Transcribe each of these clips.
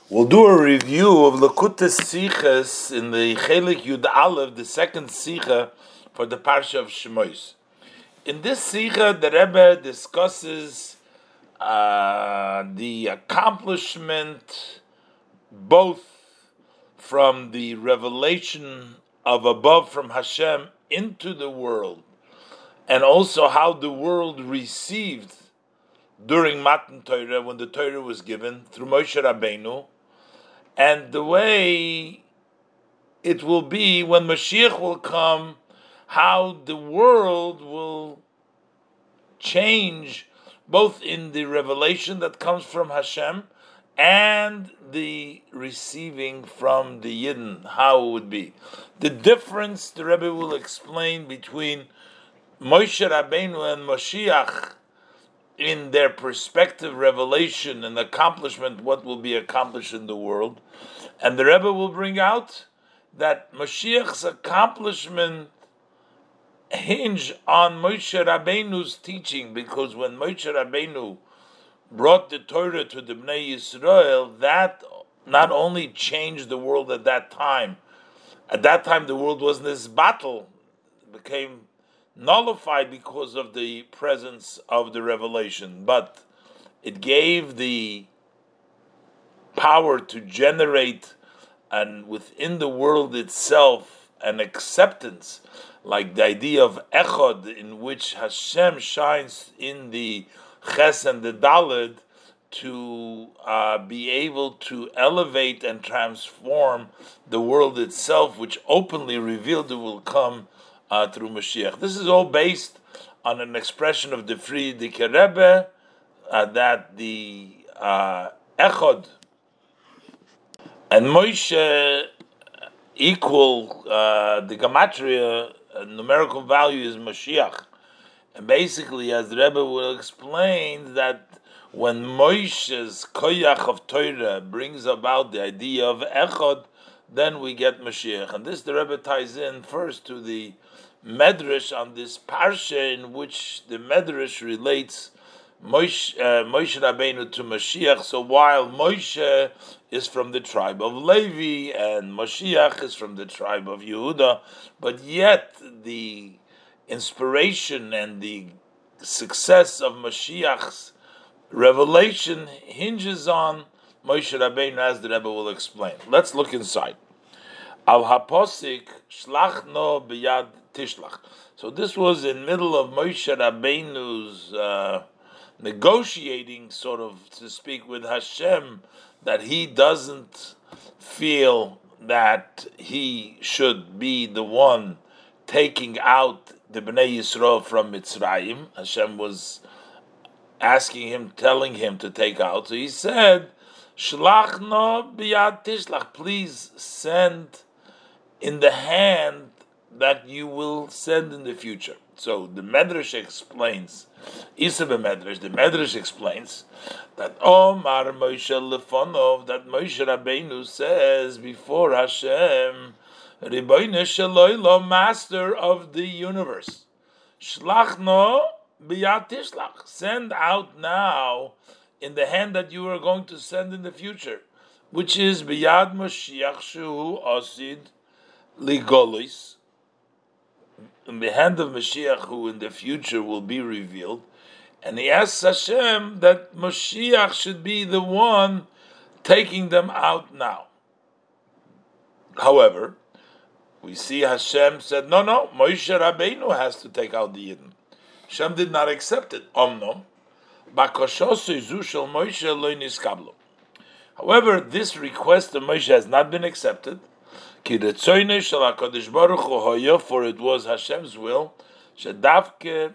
We'll do a review of Lekutes Sichas in the Chelik Yud Aleph, the second Sicha for the Parsha of Shemos. In this Sicha, the Rebbe discusses the accomplishment both from the revelation of above from Hashem into the world, and also how the world received during Matan Torah, when the Torah was given through Moshe Rabbeinu, and the way it will be when Mashiach will come, how the world will change both in the revelation that comes from Hashem and the receiving from the Yidden, how it would be. The difference the Rebbe will explain between Moshe Rabbeinu and Mashiach in their perspective, revelation and accomplishment, what will be accomplished in the world. And the Rebbe will bring out that Mashiach's accomplishment hinge on Moshe Rabbeinu's teaching, because when Moshe Rabbeinu brought the Torah to the Bnei Yisrael, that not only changed the world at that time the world was in this battle, it became nullified because of the presence of the revelation, but it gave the power to generate, and within the world itself, an acceptance, like the idea of Echad, in which Hashem shines in the Ches and the Daled to be able to elevate and transform the world itself, which openly revealed it will come through Mashiach. This is all based on an expression of the Frierdiker Rebbe that the Echad and Moshe equal the gematria numerical value is Mashiach, and basically, as the Rebbe will explain, that when Moshe's koyach of Torah brings about the idea of Echad, then we get Mashiach. And this the Rebbe ties in first to the Medrash on this Parsha, in which the Medrash relates Moshe Rabbeinu to Mashiach. So while Moshe is from the tribe of Levi and Mashiach is from the tribe of Yehuda, but yet the inspiration and the success of Mashiach's revelation hinges on Moshe Rabbeinu, as the Rebbe will explain. Let's look inside. Al haposik shlachno biyad tishlach. So this was in middle of Moshe Rabbeinu's negotiating, sort of to speak, with Hashem, that he doesn't feel that he should be the one taking out the Bnei Yisrael from Mitzrayim. Hashem was asking him, telling him to take out. So he said, Shlachno biyad tishlach, please send in the hand that you will send in the future. So the Medrash explains, Isa b'Medrash, the Medrash explains that Omar Moshe Lefonov, that Moshe Rabbeinu says before Hashem, Ribono shel olam, Master of the universe, Shlachno biyad tishlach, send out now in the hand that you are going to send in the future, which is biyad Mashiach shehu osid ligolis, in the hand of Mashiach, who in the future will be revealed. And he asks Hashem that Mashiach should be the one taking them out now. However, we see Hashem said, no, Moshe Rabbeinu has to take out the Yidden. Hashem did not accept it. Omnom, bakoshosu zu shel Moshe lo niskablo. However, this request of Moshe has not been accepted. For it was Hashem's will that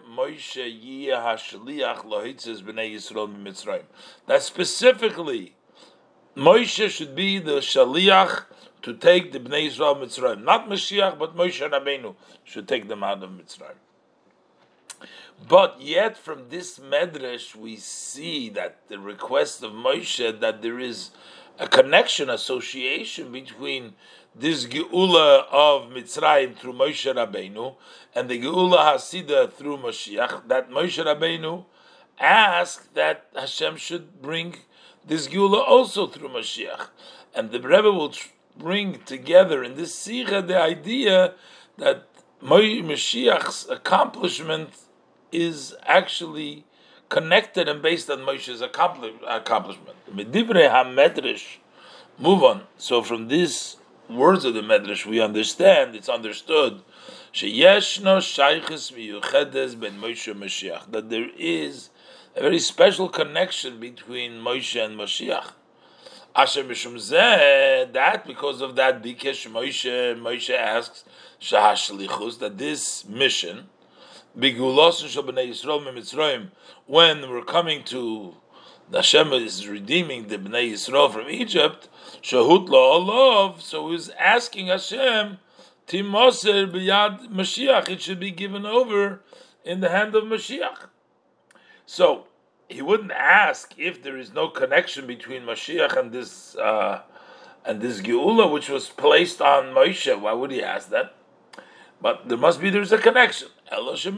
specifically Moshe should be the shaliach to take the Bnei Yisrael Mitzrayim. Not Mashiach, but Moshe Rabbeinu should take them out of Mitzrayim. But yet from this Medrash we see that the request of Moshe, that there is a connection, association between this Geula of Mitzrayim through Moshe Rabbeinu and the Geula Hasidah through Mashiach, that Moshe Rabbeinu asked that Hashem should bring this Geula also through Mashiach. And the Rebbe will bring together in this Sikha the idea that Mashiach's accomplishment is actually connected and based on Moshe's accomplishment. Medivrei HaMedrash, move on. So from these words of the Medrash, we understand, it's understood, Sheyeshno Shayches Miyuchedes Ben Moshe Mashiach, that there is a very special connection between Moshe and Mashiach. Asher Mishum Zeh, that because of that, Bikesh Moshe asks Shahashlichus, that this mission, Bigulosun Shel Bnei Yisrael Mitzrayim, when we're coming to Hashem is redeeming the Bnei Yisrael from Egypt, Shahut La'olov, so he's asking Hashem, Timoser B'yad Mashiach, it should be given over in the hand of Mashiach. So he wouldn't ask if there is no connection between Mashiach and this Geula, which was placed on Moshe. Why would he ask that? But there's a connection. Even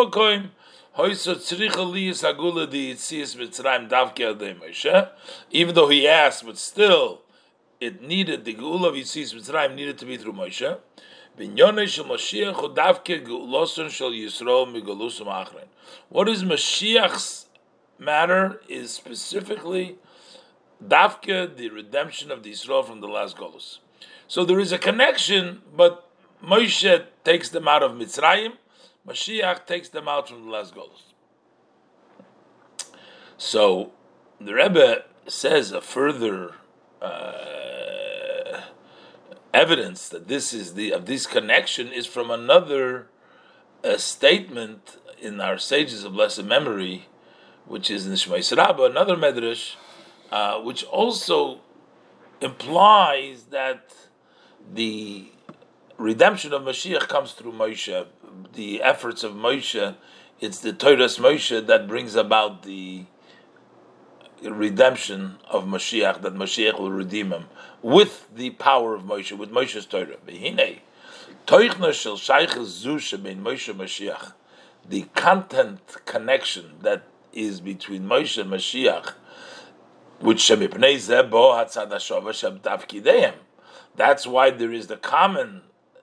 though he asked, but still, it needed, the Geula of Yitzis Mitzrayim needed to be through Moshe. What is Mashiach's matter is specifically Davke, the redemption of the Yisrael from the last Golus. So there is a connection, but Moshe takes them out of Mitzrayim, Mashiach takes them out from the last Golus. So the Rebbe says a further evidence that this connection is from another statement in our sages of blessed memory, which is in Shmais Rabbah, another medrash, which also implies that the redemption of Mashiach comes through Moshe. The efforts of Moshe, it's the Torah's Moshe that brings about the redemption of Mashiach, that Mashiach will redeem him with the power of Moshe, with Moshe's Torah. The content connection that is between Moshe and Mashiach, which that's why there is the common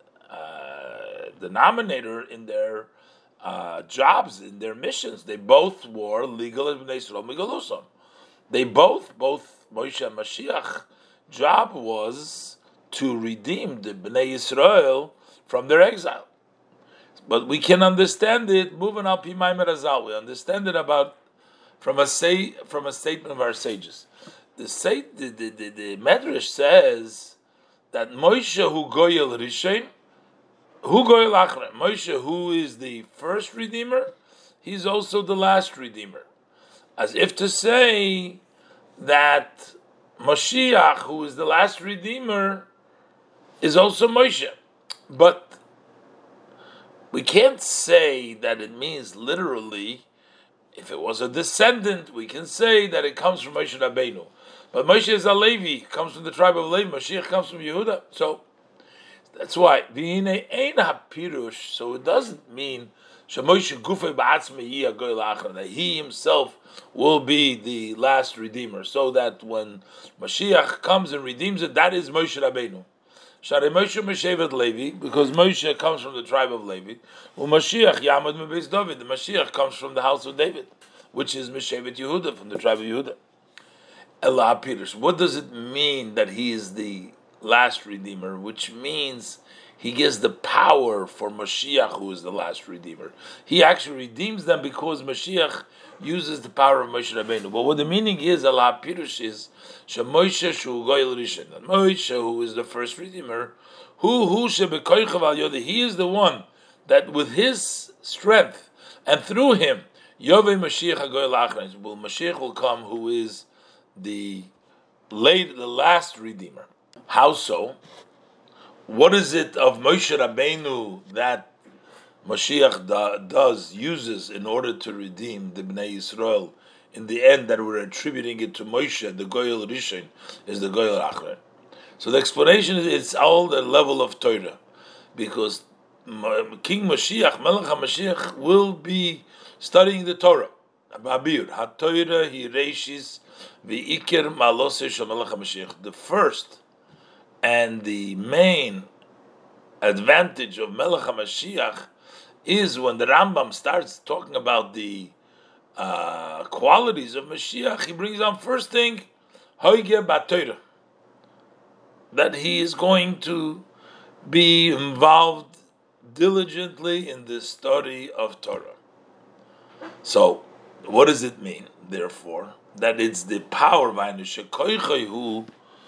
denominator in their jobs, in their missions. They both were legal as Bnei Yisrael Migalusam. They both Moshe and Mashiach job was to redeem the Bnei Yisrael from their exile. But we can understand it, moving up Himayim Razal, we understand it from a statement of our sages. The Medrash says that Moshe who goyel Rishon, who goyel Achron, Moshe who is the first redeemer, he's also the last redeemer. As if to say that Mashiach, who is the last redeemer, is also Moshe. But we can't say that it means literally. If it was a descendant, we can say that it comes from Moshe Rabbeinu. But Moshe is a Levi, comes from the tribe of Levi. Mashiach comes from Yehuda. So that's why. So it doesn't mean that he himself will be the last redeemer. So that when Mashiach comes and redeems it, that is Moshe Rabbeinu. Levi, because Moshe comes from the tribe of Levi. Mashiach Yamad Mebeis David. The Mashiach comes from the house of David, which is Meshevet Yehuda, from the tribe of Yehuda. Elah Pirush. What does it mean that he is the last redeemer? Which means he gives the power for Mashiach, who is the last redeemer. He actually redeems them because Mashiach uses the power of Moshe Rabbeinu. But what the meaning is, Allah Pirush is, Moshe Shu Goyel Rishon, Moshe, who is the first redeemer, he is the one that with his strength and through him, Yovei Mashiach HaGoyel Achron, Mashiach will come, who is the last redeemer. How so? What is it of Moshe Rabbeinu that Mashiach uses in order to redeem the Bnei Yisrael? In the end, that we're attributing it to Moshe, the Goyel Rishon is the Goyel Achron. So the explanation is it's all the level of Torah, because King Mashiach, Melech HaMashiach, will be studying the Torah. Babir HaTorah Hi Reishis V'Ikir Malose Shel Melech HaMashiach. The first and the main advantage of Melech HaMashiach is when the Rambam starts talking about the qualities of Mashiach. He brings down first thing, Hoige BaTorah, that he is going to be involved diligently in the study of Torah. So, what does it mean? Therefore, that it's the power of Shekoichai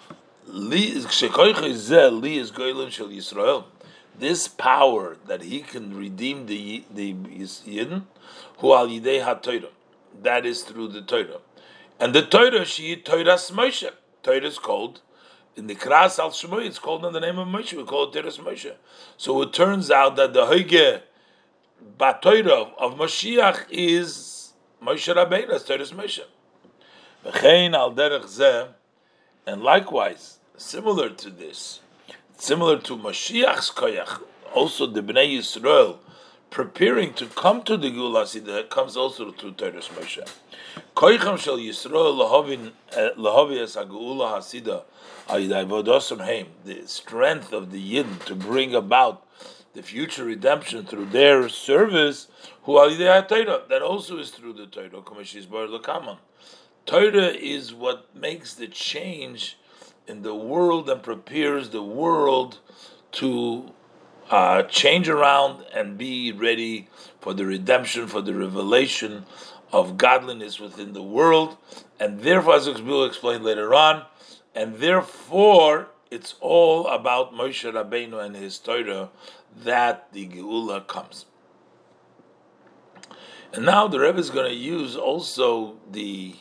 is Goylem Shel Yisrael. This power that he can redeem the Yidden, who al Yidei HaTorah, that is through the Torah, and the Torah she Torah's Moshe. Torah is called in the Kras al Shmoy. It's called in the name of Moshe. We call it Torah's Moshe. So it turns out that the Hoige BaTorah of Mashiach is Moshe Rabbeinu, that's Torah's Moshe. V'chein al derech zeh, and likewise, similar to this, similar to Mashiach's koyach, also the Bnei Yisrael preparing to come to the Geula Hasidah comes also through Torah's Moshe. Koycham shel Yisrael lahavi es haGeula Hasidah ayidai vodosam heim, the strength of the Yidden to bring about the future redemption through their service, who ayidei HaTorah, that also is through the Torah. Kamashis bar lekaman. Torah is what makes the change in the world and prepares the world to change around and be ready for the redemption, for the revelation of godliness within the world. And therefore, as we'll explain later on, and therefore it's all about Moshe Rabbeinu and his Torah that the Geula comes. And now the Rebbe is going to use also the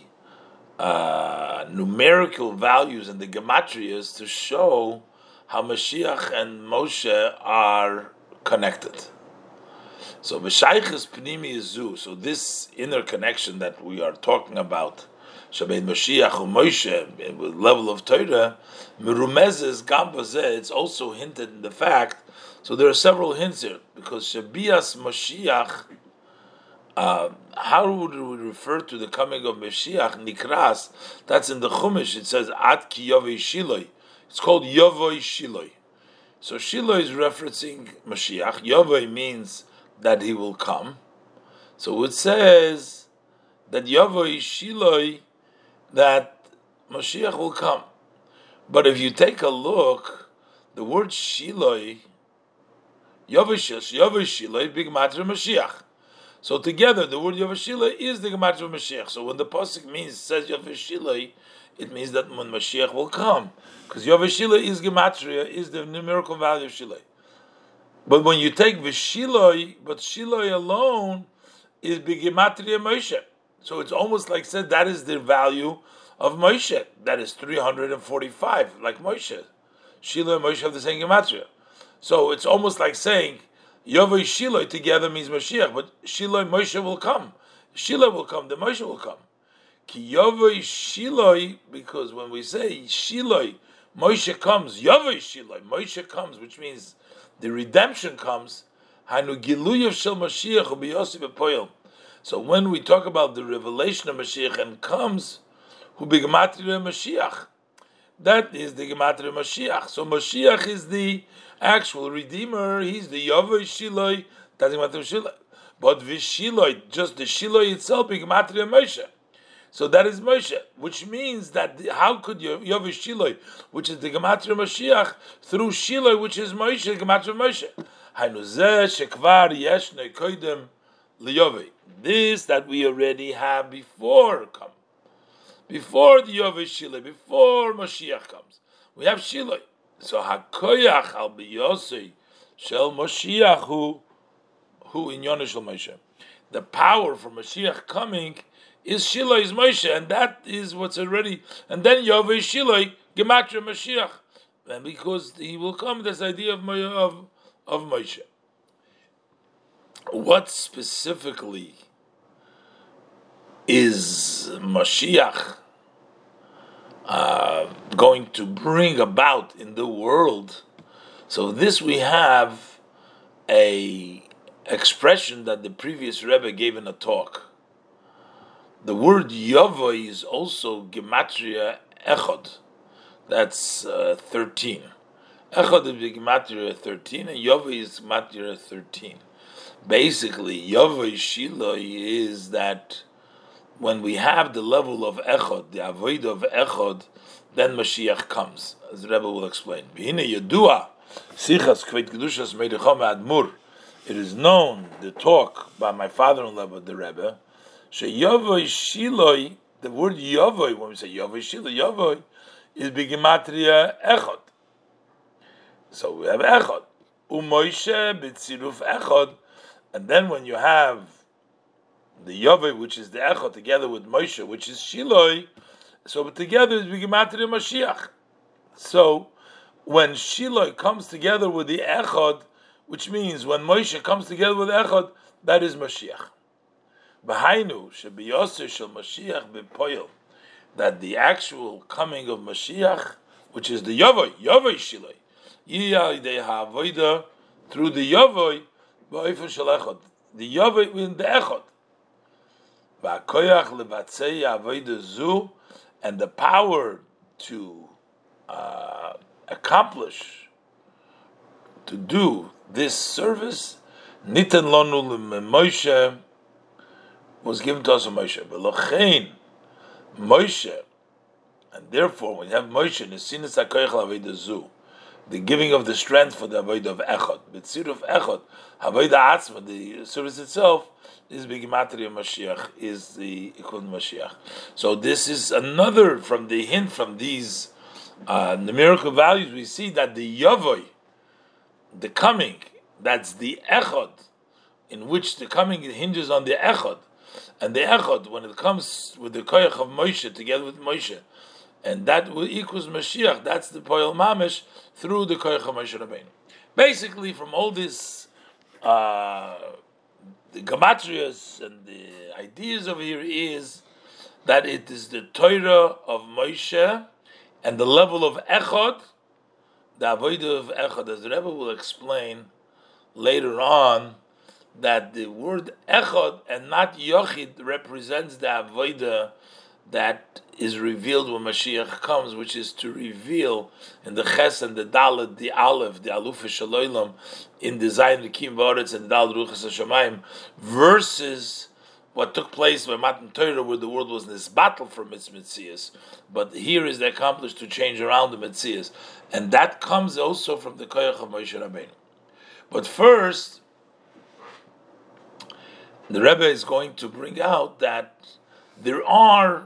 numerical values and the gematrias to show how Mashiach and Moshe are connected. So B'shaychus Pnimi Zu, so this inner connection that we are talking about, Shabbat Mashiach or Moshe, with level of Torah, Merumezes Gambazeh, it's also hinted in the fact, so there are several hints here, because Shabias Mashiach, how would we refer to the coming of Mashiach? Nikras, that's in the Chumash. It says Ad ki Yovei Shiloi. It's called Yovei Shiloi. So Shiloi is referencing Mashiach. Yovei means that he will come. So it says that Yovei Shiloi, that Mashiach will come. But if you take a look, the word Shiloi, Yovei Shiloi, big matter Mashiach. So together, the word Yovashila is the Gematria of Mashiach. So when the pasuk says Yovashila, it means that when Mashiach will come, because Yovashila is Gematria, is the numerical value of Shiloi. But when you take Vishiloi, but Shiloi alone is Gematria Moshe. So it's almost like said that is the value of Moshe. That is 345, like Moshe. Shiloi and Moshe have the same Gematria. So it's almost like saying Yovei Shiloi together means Mashiach, but Shiloi Moshe will come. Shiloi will come, the Moshe will come. Ki Yovei Shiloi, because when we say Shiloi, Moshe comes, Yovei Shiloi, Moshe comes, which means the redemption comes. Hanu Giluyav Shel Mashiach U'Biyosef Epoyel. So when we talk about the revelation of Mashiach and comes, Hu B'Gematria Mashiach, that is the Gematria Mashiach. So Mashiach is the actual Redeemer. He's the Yovei Shiloi. That's the Gematria Shiloi. But Vishiloi, just the Shiloi itself, is Gematria Moshe. So that is Moshe, which means that how could Yovei Shiloi, which is the Gematria Mashiach, through Shiloi, which is Moshe, Gematria Moshe. Hainu zeh shekvar yeshnei koidem liyovei. This that we already have before come. Before the Yovei Shiloi, before Mashiach comes, we have Shiloi. So Hakoyach al biyosei shel Mashiach who in Yonah Moshe. The power for Mashiach coming is Shiloi, is Moshe, and that is what's already. And then Yovei Shiloi Gematria Mashiach, and because he will come, this idea of Moshe. What specifically is Mashiach going to bring about in the world? So this we have a expression that the previous Rebbe gave in a talk. The word Yavoi is also Gematria Echod. That's 13. Echod is Gematria 13, and Yavoi is Gematria 13. Basically, Yavoi Shiloi is that when we have the level of Echod, the Avoid of Echod, then Mashiach comes, as the Rebbe will explain. V'hine Yedua, Sichas Kveit Kedushas Meidechom Admur. It is known, the talk by my father-in-law, the Rebbe, Yavoi Shiloi, the word Yavoi, when we say Yavoi Shiloi, Yavoi is Bigimatria Echod. So we have Echod. Umoishe B'tziruf Echod. And then when you have the Yavoi, which is the Echod, together with Moshe, which is Shiloi, so together is Bigimatria Mashiach. So when Shiloi comes together with the Echod, which means when Moshe comes together with Echod, that is Mashiach. V'hainu shebiyoseh shel Mashiach b'poyel, that the actual coming of Mashiach, which is the Yavoi Shiloi, Yiyah Yidei Ha'avoida, through the Yavoi b'oifen shel Echod, the Yavoi in the Echod, v'akoyach levatzei Ha'avoida zu, and the power to accomplish, to do this service, Nitan Lonu Moshe, was given to us from Moshe. But Lochein, Moshe, and therefore when you have Moshe, Nesinas HaKoyach L'Avodah Zu, the giving of the strength for the Avodah of Echod, B'tzir of Echod, Avodah Atzma, the service itself, is B'gimatria Mashiach, is the equivalent Mashiach. So this is another from the hint from these numerical values. We see that the Yavoi, the coming, that's the Echod, in which the coming hinges on the Echod. And the Echod, when it comes with the Koyach of Moshe, together with Moshe, and that equals Mashiach, that's the Poyel Mamish, through the Koyach of Moshe Rabbeinu. Basically, from all this, the Gematrias and the ideas over here is that it is the Torah of Moshe and the level of Echod, the Avodah of Echod, as the Rebbe will explain later on, that the word Echod and not Yochid represents the Avodah that is revealed when Mashiach comes, which is to reveal in the Ches and the Dalet, the Aleph, the Aluf Shaloilam, in the Zayin Rikim V'Oretz and the Dalet Ruchas HaShamayim, versus what took place by Matan Torah, where the world was in this battle for its Metzias. But here is the accomplished to change around the Metzias. And that comes also from the Koyach of Moshe Rabbeinu. But first, the Rebbe is going to bring out that there are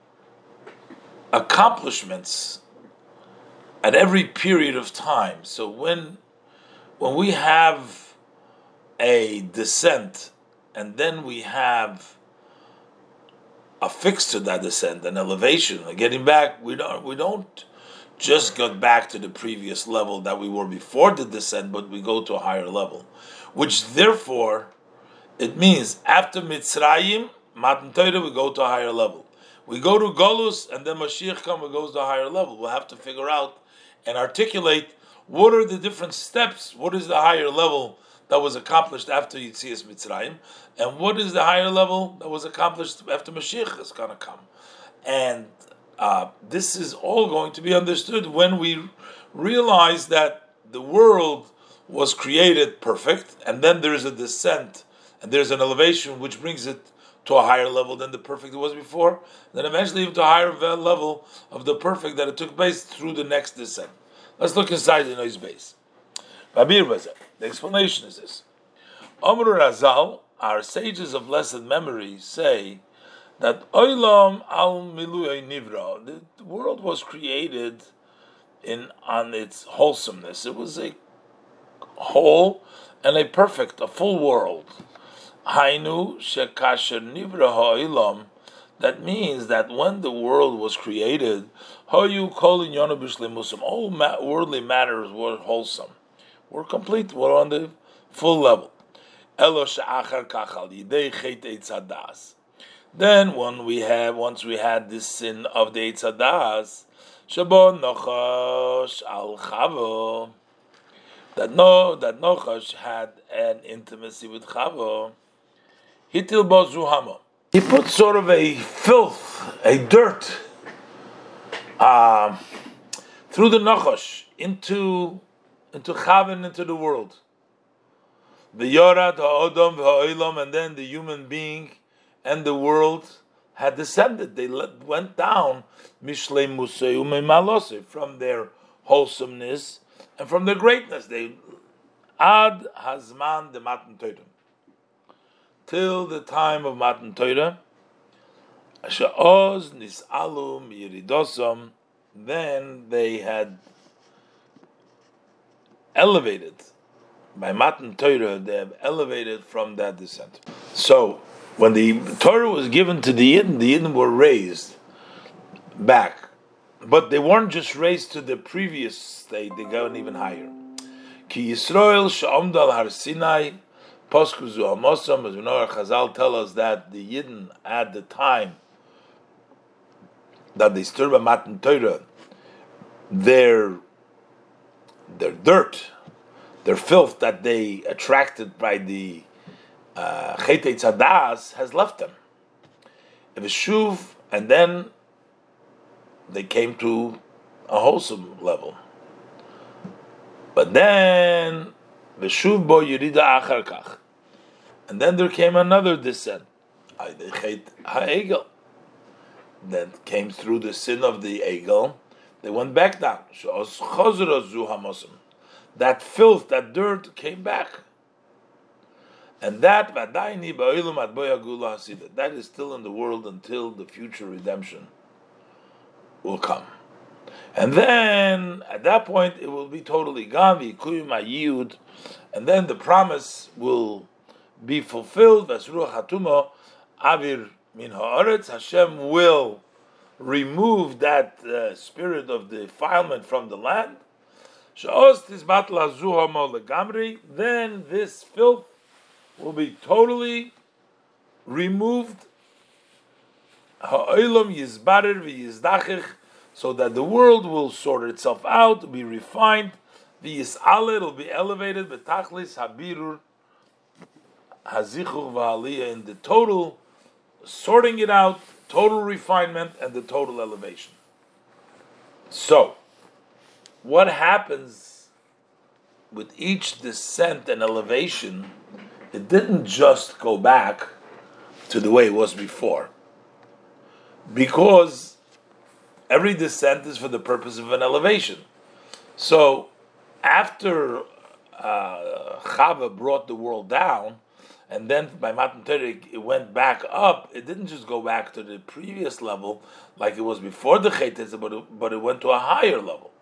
accomplishments at every period of time. So when we have a descent, and then we have a fix to that descent, an elevation, getting back, we don't just get back to the previous level that we were before the descent, but we go to a higher level, which therefore it means after Mitzrayim, Matan Torah, we go to a higher level. We go to Golus, and then Mashiach comes and goes to a higher level. We'll have to figure out and articulate what are the different steps, what is the higher level that was accomplished after Yetzias Mitzrayim, and what is the higher level that was accomplished after Mashiach is going to come. And this is all going to be understood when we realize that the world was created perfect, and then there is a descent, and there's an elevation which brings it to a higher level than the perfect it was before, then eventually even to a higher level of the perfect that it took place through the next descent. Let's look inside the noise base. The explanation is this. Amr Razal, our sages of blessed memory, say that Olam al Milui Nivra, the world was created on its wholesomeness. It was a whole and a perfect, a full world. Hainu shekasher nivra ha'olam. That means that when the world was created, hayu kol inyanu b'shleimusam, all worldly matters were wholesome, were complete, were on the full level. Elo she'achar kach al yidei chet eitz hadas. Then once we had this sin of the eitz hadas, shabo nochash al chavo, that Nochash had an intimacy with Chavo, Hitil bo zuhamo. He put sort of a filth, a dirt, through the nachash into Chavin, into the world. The Yorad ha'odom v'ha'olam, and then the human being and the world had descended. They went down mishlei musay u'meimalose, from their wholesomeness and from their greatness. They ad hazman de matan Torah, till the time of matan Torah. Sha'oz nisalu miyiridosam, then they had elevated by matan Torah. They have elevated from that descent. So when the Torah was given to the Yidden were raised back, but they weren't just raised to the previous state; they got even higher. Ki Yisrael she'omdu al Har Sinai posku zu amosam, as we know, our Chazal tell us that the Yidden at the time that they stood by matan Torah, their dirt, their filth that they attracted by the Chetei Tzadas has left them. If it's shuv, and then they came to a wholesome level. But then the shuv bo yirida achar kach, and then there came another descent, the Chet ha'egel, that came through the sin of the egel. They went back down. That filth, that dirt came back. And that is still in the world until the future redemption will come. And then, at that point, it will be totally gone, and then the promise will be fulfilled. Hashem will remove that spirit of defilement from the land. Then this filth will be totally removed, so that the world will sort itself out, be refined, it will be elevated, in the total sorting it out, total refinement, and the total elevation. So, what happens with each descent and elevation? It didn't just go back to the way it was before, because every descent is for the purpose of an elevation. So, after Chava brought the world down, and then by Matan Torah it went back up, it didn't just go back to the previous level like it was before the Chetez, but it went to a higher level.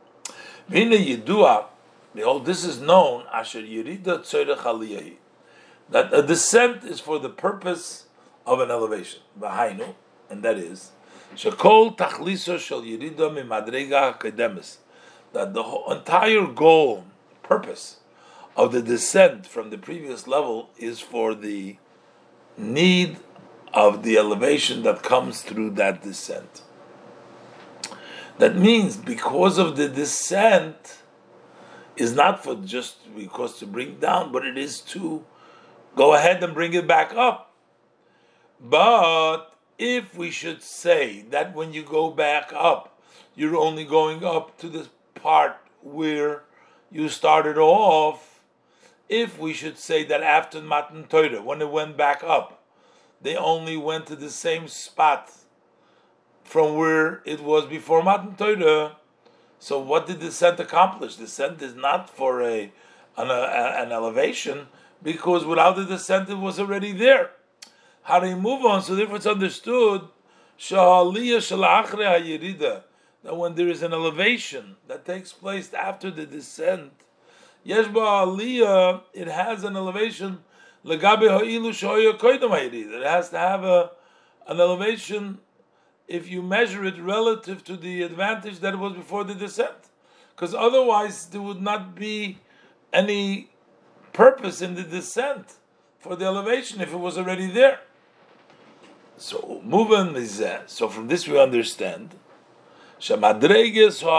Behold, this is known, Asher Yerida Tzorech Aliyah, that a descent is for the purpose of an elevation. V'hainu, and that is, Shekol Tachliso Shel Yerida Mimadrega Kedemis, that the whole entire goal, purpose of the descent from the previous level is for the need of the elevation that comes through that descent. That means because of the descent is not for just because to bring down, but it is to go ahead and bring it back up. But if we should say that when you go back up, you're only going up to the part where you started off, if we should say that after Matan Torah, when it went back up, they only went to the same spot from where it was before Matan Torah, so what did descent accomplish? Descent is not for an elevation, because without the descent it was already there. How do you move on? So therefore it's understood that when there is an elevation that takes place after the descent, it has an elevation. It has to have an elevation if you measure it relative to the advantage that it was before the descent. Because otherwise there would not be any purpose in the descent for the elevation if it was already there. So moving is that. So from this we understand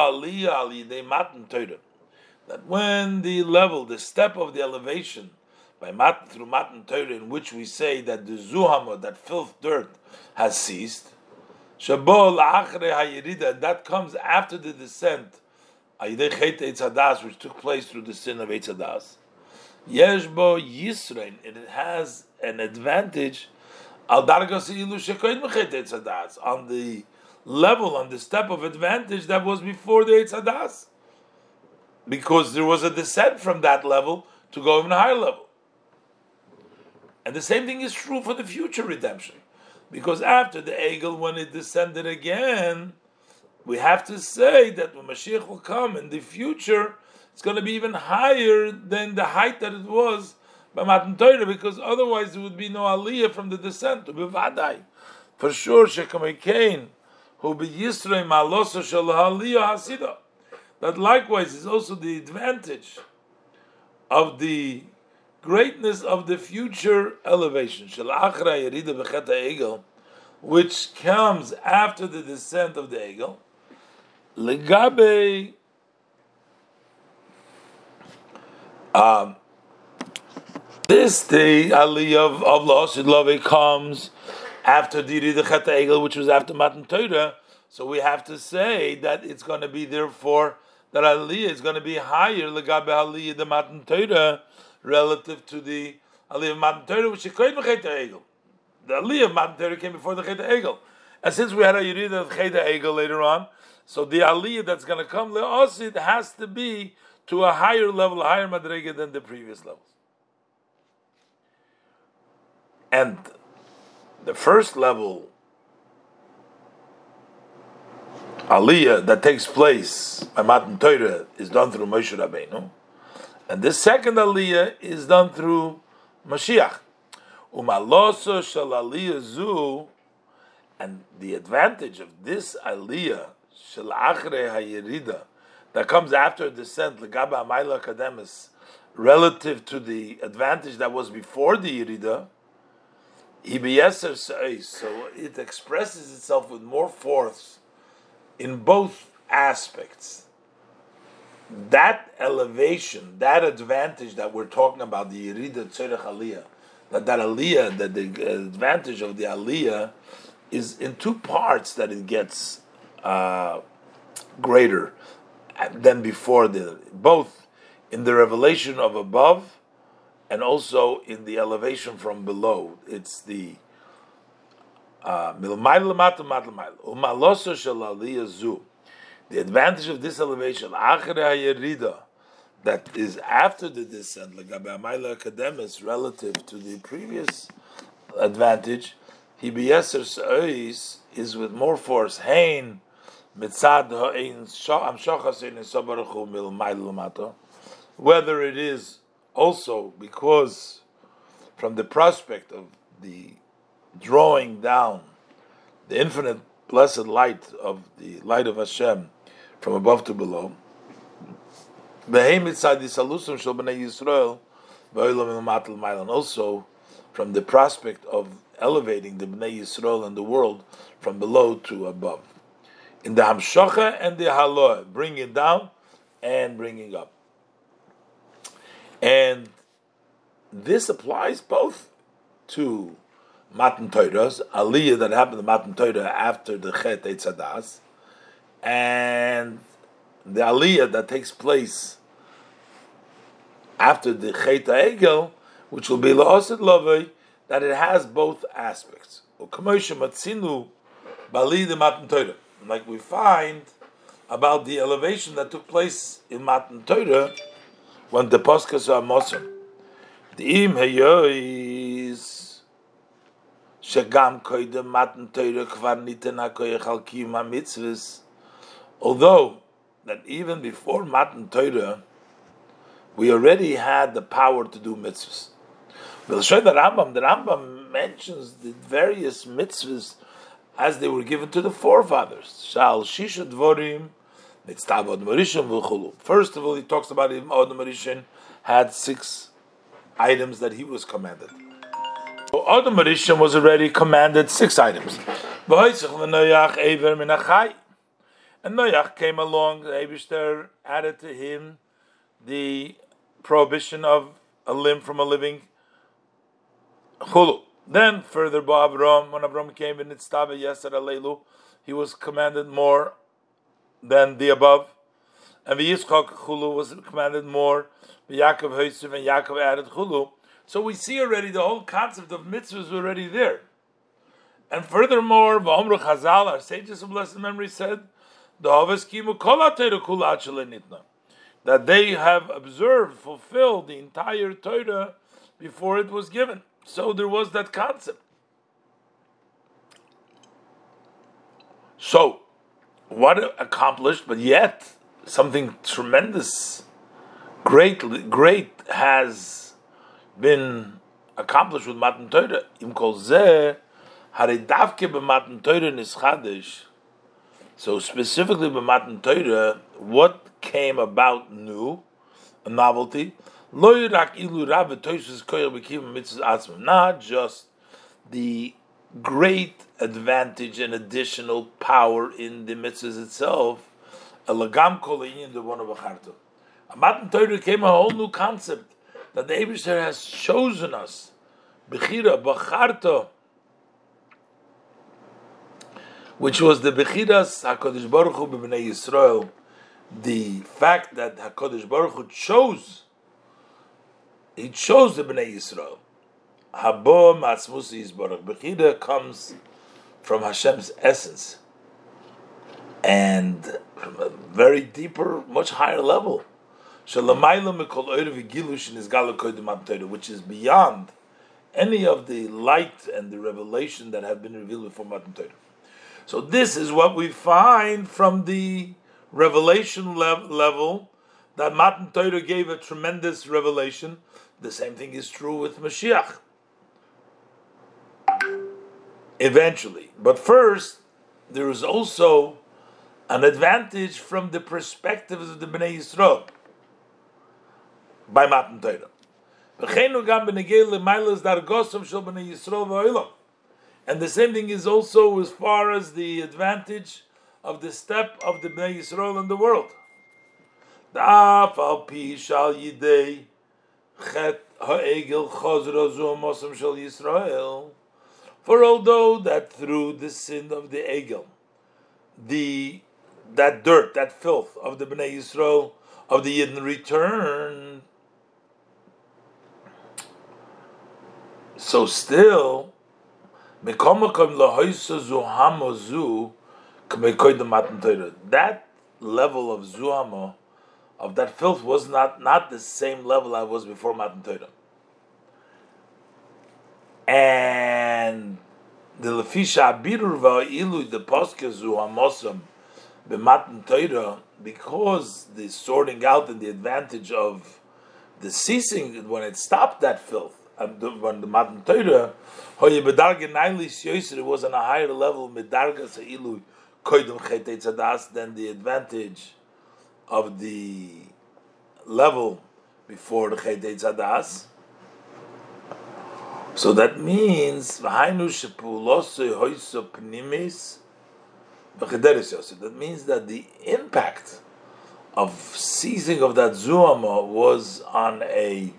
that when the level, the step of the elevation through Matan Torah, in which we say that the zuhama, that filth, dirt, has ceased. Shabo la'achre hayirida, that comes after the descent, ayidei chet Eitz Hadas, which took place through the sin of Eitz Hadas. Yeshbo Yisrael, it has an advantage al dargas ilu shekoid mechet Eitz Hadas, on the level, on the step of advantage that was before the Eitz Hadas, because there was a descent from that level to go even higher level. And the same thing is true for the future redemption, because after the Egel, when it descended again, we have to say that when Mashiach will come in the future, it's going to be even higher than the height that it was by Matan Torah, because otherwise there would be no aliyah from the descent to be vadai. For sure, Shekamei Kain, who be Yisrei Malosa Shel Aliyah Hasida. That likewise is also the advantage of the greatness of the future elevation, Shel Achra Yerida B'Chet HaEgel, which comes after the descent of the Egel. Legabe this the aliyah of La'asid Love comes after the Yerida Chet HaEgel, which was after Matan Torah. So we have to say that it's going to be, therefore, that aliyah is going to be higher legabe aliyah the Matan Torah relative to the aliyah of Matan Torah, which is Chet HaEgel. The aliyah of Matan Torah came before the Chet HaEgel, and since we had a Yerida of Chet HaEgel later on, so the aliyah that's going to come le'osid has to be to a higher level, a higher madrega than the previous levels. And the first level aliyah that takes place by Matan Torah is done through Moshe Rabbeinu, and this second aliyah is done through Mashiach. Umaloso shel aliyah zu, and the advantage of this aliyah shel achre hayirida that comes after descent legaba amayla kademis, relative to the advantage that was before the yerida, so it expresses itself with more force in both aspects. That elevation, that advantage that we're talking about, the Yerida Tzorech Aliyah, that aliyah, that the advantage of the aliyah is in two parts that it gets greater than before, both in the revelation of above and also in the elevation from below. It's the the advantage of this elevation, that is after the descent, relative to the previous advantage, is with more force. Whether it is also because from the prospect of the drawing down the infinite blessed light of the light of Hashem from above to below, and also from the prospect of elevating the Bnei Yisrael and the world from below to above, in the Hamshacha and the Haloah, bringing down and bringing up. And this applies both to Matan Torah's aliyah that happened to Matan Torah after the Chet Eitz Hadas, and the aliyah that takes place after the Chet HaEgel, which will be La'asid Lavei, that it has both aspects. Like we find about the elevation that took place in Matan Torah when the Poskas are Mosem. The Im Heyois Shagam Koidem Matan Torah Kvar Niten HaKoyach Al Kiyum HaMitzvahs, although that even before Matan Torah we already had the power to do mitzvahs. We'll show the Rambam mentions the various mitzvahs as they were given to the forefathers. Shal Shisha Dvorim, Mitzvah Adam Rishon v'chulu. First of all, he talks about Adam Rishon had 6 items that he was commanded. So Adam Rishon was already commanded 6 items. And Noach came along, the Eibishter added to him the prohibition of a limb from a living chulu. Then further, Avram, when Avram came in Nitztava Yesed Aleilu, he was commanded more than the above. And Yitzchak chulu was commanded more. Yaakov Hosev, and Yaakov added chulu. So we see already the whole concept of mitzvahs is already there. And furthermore, V'omru Chazal, our sages of blessed memory said, that they have observed, fulfilled the entire Torah before it was given. So there was that concept. So, what accomplished, but yet something tremendous, great has been accomplished with Matan Torah. Im kol zeh, harei davke b'Matan Torah nischadesh. So specifically b'Matan Torah, what came about new, a novelty, not just the great advantage and additional power in the mitzvahs itself, a Matan Torah came a whole new concept that the Eibishter has chosen us, bechira, bacharta, which was the bechiras HaKadosh Baruch Hu b'Bnei Yisrael, the fact that HaKadosh Baruch Hu chose the Bnei Yisrael. Habo Matzmus Yisbarach. Bechira comes from Hashem's essence, and from a very deeper, much higher level, which is beyond any of the light and the revelation that have been revealed before Matan Torah. So this is what we find from the revelation level, that Matan Torah gave a tremendous revelation. The same thing is true with Mashiach. Eventually. But first, there is also an advantage from the perspective of the Bnei Yisrael by Matan Torah. And the same thing is also as far as the advantage of the step of the Bnei Yisrael in the world. For although that through the sin of the Egel, that dirt, that filth of the Bnei Yisrael, of the Yidden returned, so still, that level of zuhama, of that filth, was not the same level I was before Matan Torah. And the lefisha abirur va'ilu, the poske zuhamosam b'Matan Torah, because the sorting out and the advantage of the ceasing, when it stopped that filth, when the Matan Torah, it was on a higher level than the advantage of the level before the Chetei Tzadas. So that means that means that the impact of seizing of that zuama was on a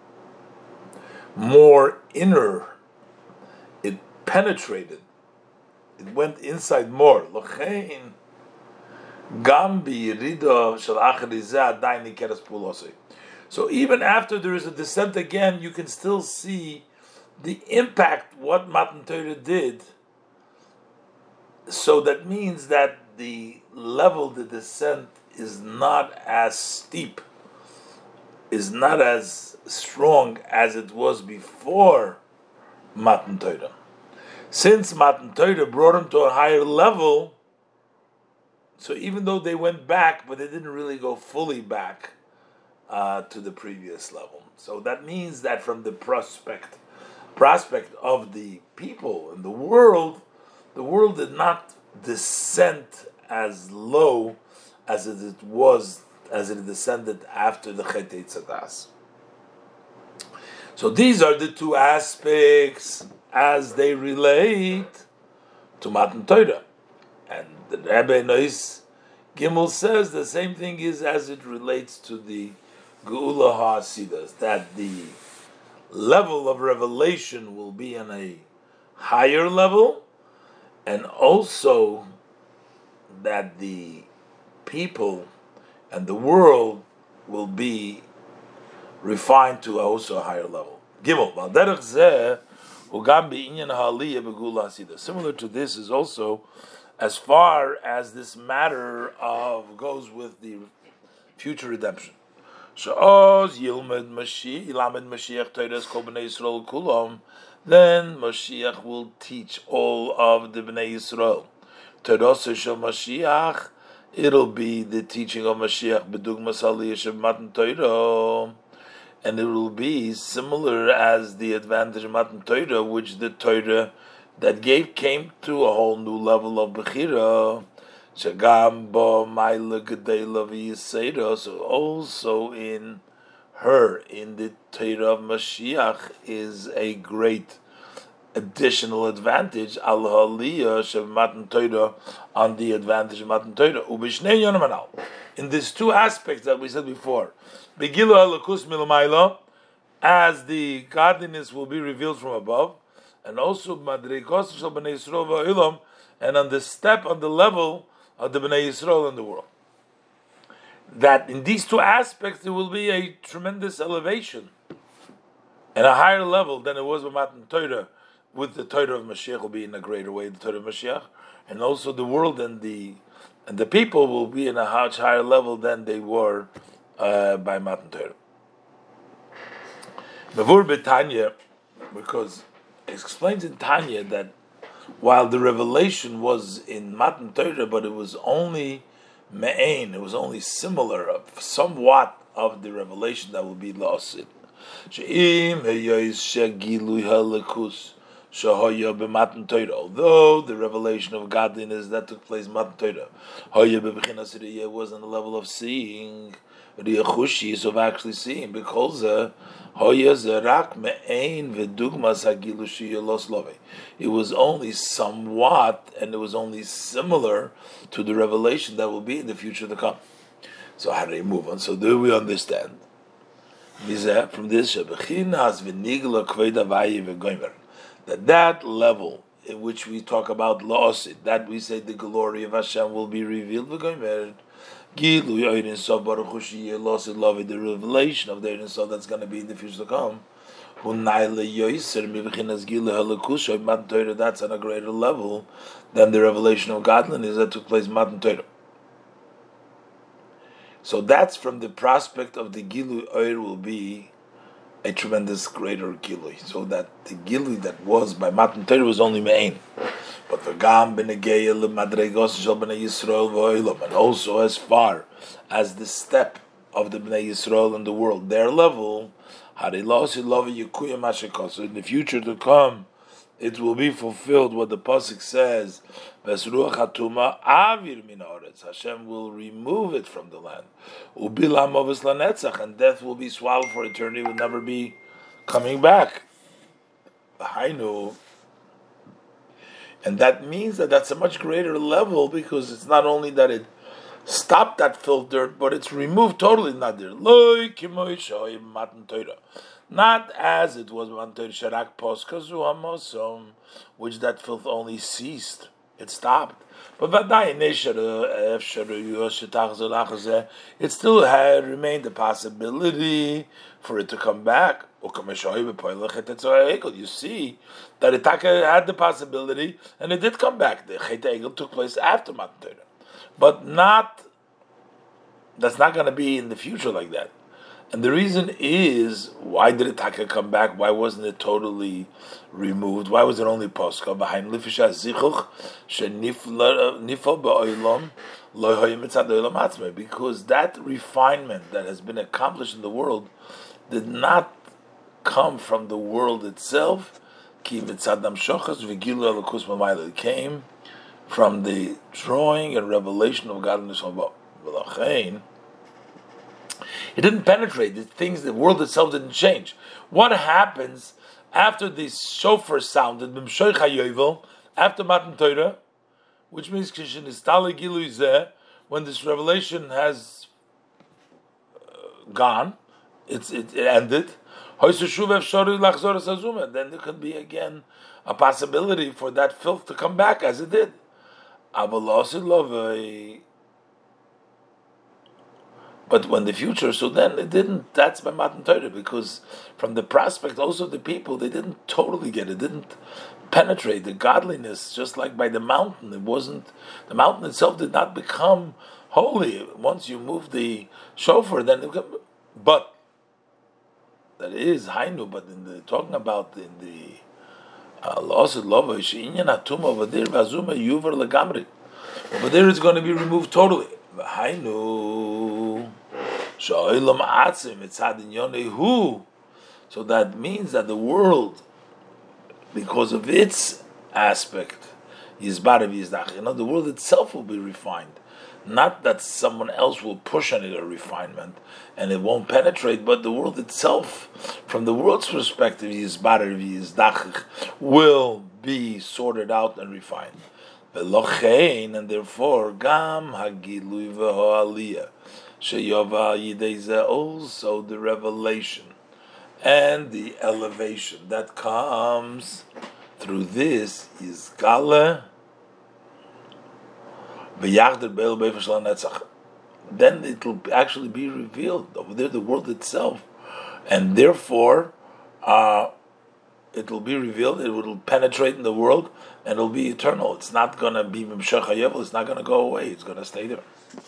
more inner. It penetrated. It went inside more. So even after there is a descent again, you can still see the impact what Matan Torah did. So that means that the level, the descent, is not as steep, is not as strong as it was before Matan Torah. Since Matan Torah brought him to a higher level, so even though they went back, but they didn't really go fully back to the previous level. So that means that from the prospect of the people and the world did not descend as low as it descended after the Chetei Tzadas. So these are the two aspects as they relate to Matan Torah. And the Rebbe Nois Gimel says the same thing is as it relates to the Geula ha'asidas, that the level of revelation will be on a higher level, and also that the people and the world will be refined to also a higher level. Gimel, Valderech zeh ugam be'inyan ha'aliyah begeula ha'asidas. Similar to this is also as far as this matter of goes with the future redemption. Sha'oz yilmed Mashiach Torahs kol bnei Yisrael kulam. Then Mashiach will teach all of the bnei Yisrael. Torah shel Mashiach, it'll be the teaching of Mashiach b'dugmas aliyah shel Matan Torah, and it will be similar as the advantage of Matan Torah, which the Torah that came to a whole new level of Bechira. Shagam bo ma'ila gedela v'yisera. So also in her, in the Torah of Mashiach, is a great additional advantage al haliyah shev Matan Torah, on the advantage of Matan Torah. Ubishnei yonam anal. In these two aspects that we said before, begilu halakus milamayla, as the godliness will be revealed from above, and also madrikos shel bnei Yisrael v'olam, and on the step, on the level of the Bnei Yisrael in the world. That in these two aspects there will be a tremendous elevation and a higher level than it was with Matan Torah. With the Torah of Mashiach will be in a greater way, the Torah of Mashiach, and also the world and the people will be in a much higher level than they were by Matan Torah. Mavur b'Tanya, because it explains in Tanya that while the revelation was in Matan Torah, but it was only me'ain, it was only similar, somewhat of the revelation that will be lost in. Although the revelation of godliness that took place in Matan Torah was on the level of seeing, Riyachushi, of actually seeing, because it was only somewhat, and it was only similar to the revelation that will be in the future to come. So how do we move on? So do we understand? From this, that level in which we talk about la'osid, that we say the glory of Hashem will be revealed, the revelation of the Ein Sof that's going to be in the future to come, that's on a greater level than the revelation of godliness that took place in Matan Torah. So that's from the prospect of the Gilui Oir will be a tremendous greater Gilui. So that the Gilui that was by Matan Torah was only Me'ain. But for Gam Benegeya L'Madregos Shel Bnei Yisrael V'Olam, and also as far as the step of the Bnei Yisrael in the world, their level, Harilosi Love Yekuya Mashakos. So in the future to come, it will be fulfilled what the pasuk says, Vesruach Hatuma Avir Min Haaretz. Hashem will remove it from the land. Ubilam Ovis Lanetzach, and death will be swallowed for eternity, will never be coming back. Hainu. And that means that that's a much greater level, because it's not only that it stopped that filter, but it's removed totally. Not there. Not as it was Matan Torah Sharak Poskazu Hamosom, which that filth only ceased. It stopped. But it still had remained the possibility for it to come back. You see that it had the possibility, and it did come back. The Chet Egel took place after Matan Torah, but that's not going to be in the future like that. And the reason is, why did it come back? Why wasn't it totally removed? Why was it only Poscha? Behind Lifisha Zichuch, Nifal Ba'olam, because that refinement that has been accomplished in the world did not come from the world itself. It came from the drawing and revelation of godliness from above. It didn't penetrate the things. The world itself didn't change. What happens after the shofar sounded after Matan Torah, which means when this revelation has gone, it ended. Then there could be again a possibility for that filth to come back as it did. But when the future, so then it didn't. That's by Matan Torah, because from the prospect also of the people, they didn't totally get it. Didn't penetrate the godliness, just like by the mountain. It wasn't, the mountain itself did not become holy once you move the shofar. Then but that is Hainu. But in the talking about in the La'aseh Lova She'inyan Atuma over there Vazuma Yuver Legamri. Over there it's going to be removed totally. Hainu Sha'olam Atzim Etzad Inyonehu. So that means that the world, because of its aspect, Yizbarev Yizdach, the world itself will be refined. Not that someone else will push on it a refinement and it won't penetrate, but the world itself, from the world's perspective, Yizbarev Yizdach, will be sorted out and refined. And therefore, Gam Hagilui V'Ho'aliyah Sheyova Yidei, also the revelation and the elevation that comes through this is Gala. Then it will actually be revealed over there, the world itself, and therefore it will be revealed. It will penetrate in the world, and it will be eternal. It's not going to be Mimshach HaYevel. It's not going to go away. It's going to stay there.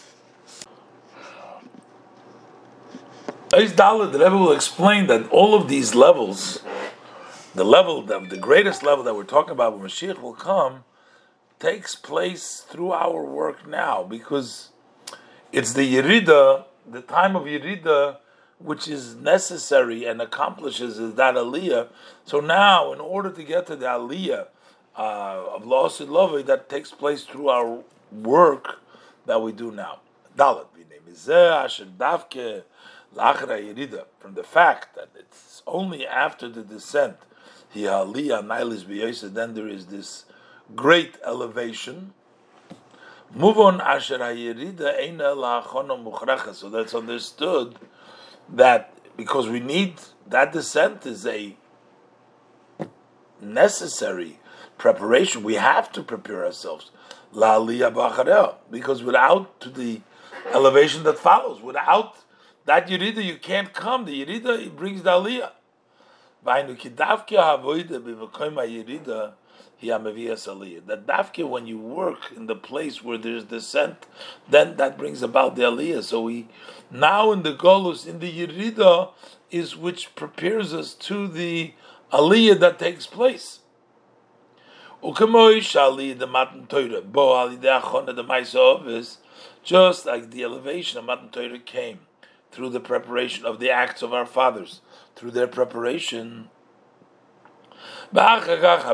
The Rebbe will explain that all of these levels, the greatest level that we're talking about when Mashiach will come, takes place through our work now, because it's the Yerida, the time of Yerida, which is necessary and accomplishes that Aliyah. So now, in order to get to the Aliyah of La'aseh Lova, that takes place through our work that we do now. Dalet, from the fact that it's only after the descent, then there is this great elevation. Move on, so that's understood that because we need that descent is a necessary preparation. We have to prepare ourselves, because without the elevation that follows, without that Yerida, you can't come. The Yerida, it brings the Aliyah. That dafke, when you work in the place where there's descent, then that brings about the Aliyah. So we now in the Golus, in the Yerida, is which prepares us to the Aliyah that takes place. Just like the elevation of Matan Torah came through the preparation of the acts of our fathers, through their preparation. And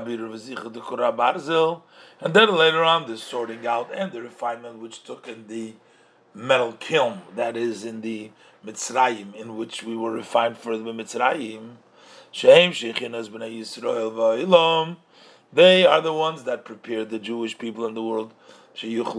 then later on, the sorting out and the refinement which took in the metal kiln, that is in the Mitzrayim, in which we were refined for the Mitzrayim. They are the ones that prepared the Jewish people in the world. They should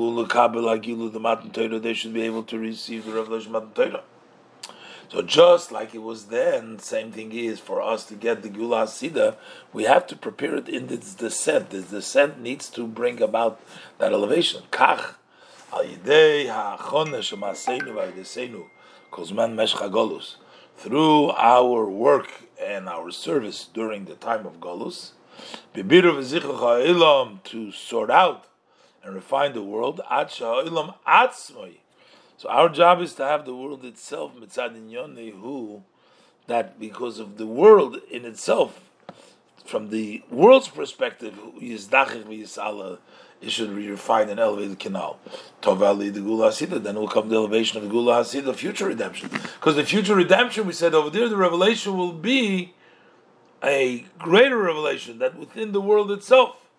be able to receive the revelation of Matan Torah. So just like it was then, same thing is for us to get the Gula Hasidah, we have to prepare it in its descent. This descent needs to bring about that elevation. Kach al yidei ha'achonah shemaseinu v'aydeseinu kozman meshcha golus. Through our work and our service during the time of Golus, bibiru v'zichuch ha'ilam, to sort out and refine the world, ad sha'ha'ilam atzmoi. So our job is to have the world itself, mitzad inyonehu, that because of the world in itself, from the world's perspective, yizdachich v'yisala, it should be refined and elevated canal. Tovali the Gula Hasidah, then will come the elevation of the Gula Hasidah, future redemption. Because the future redemption, we said over there, the revelation will be a greater revelation that within the world itself.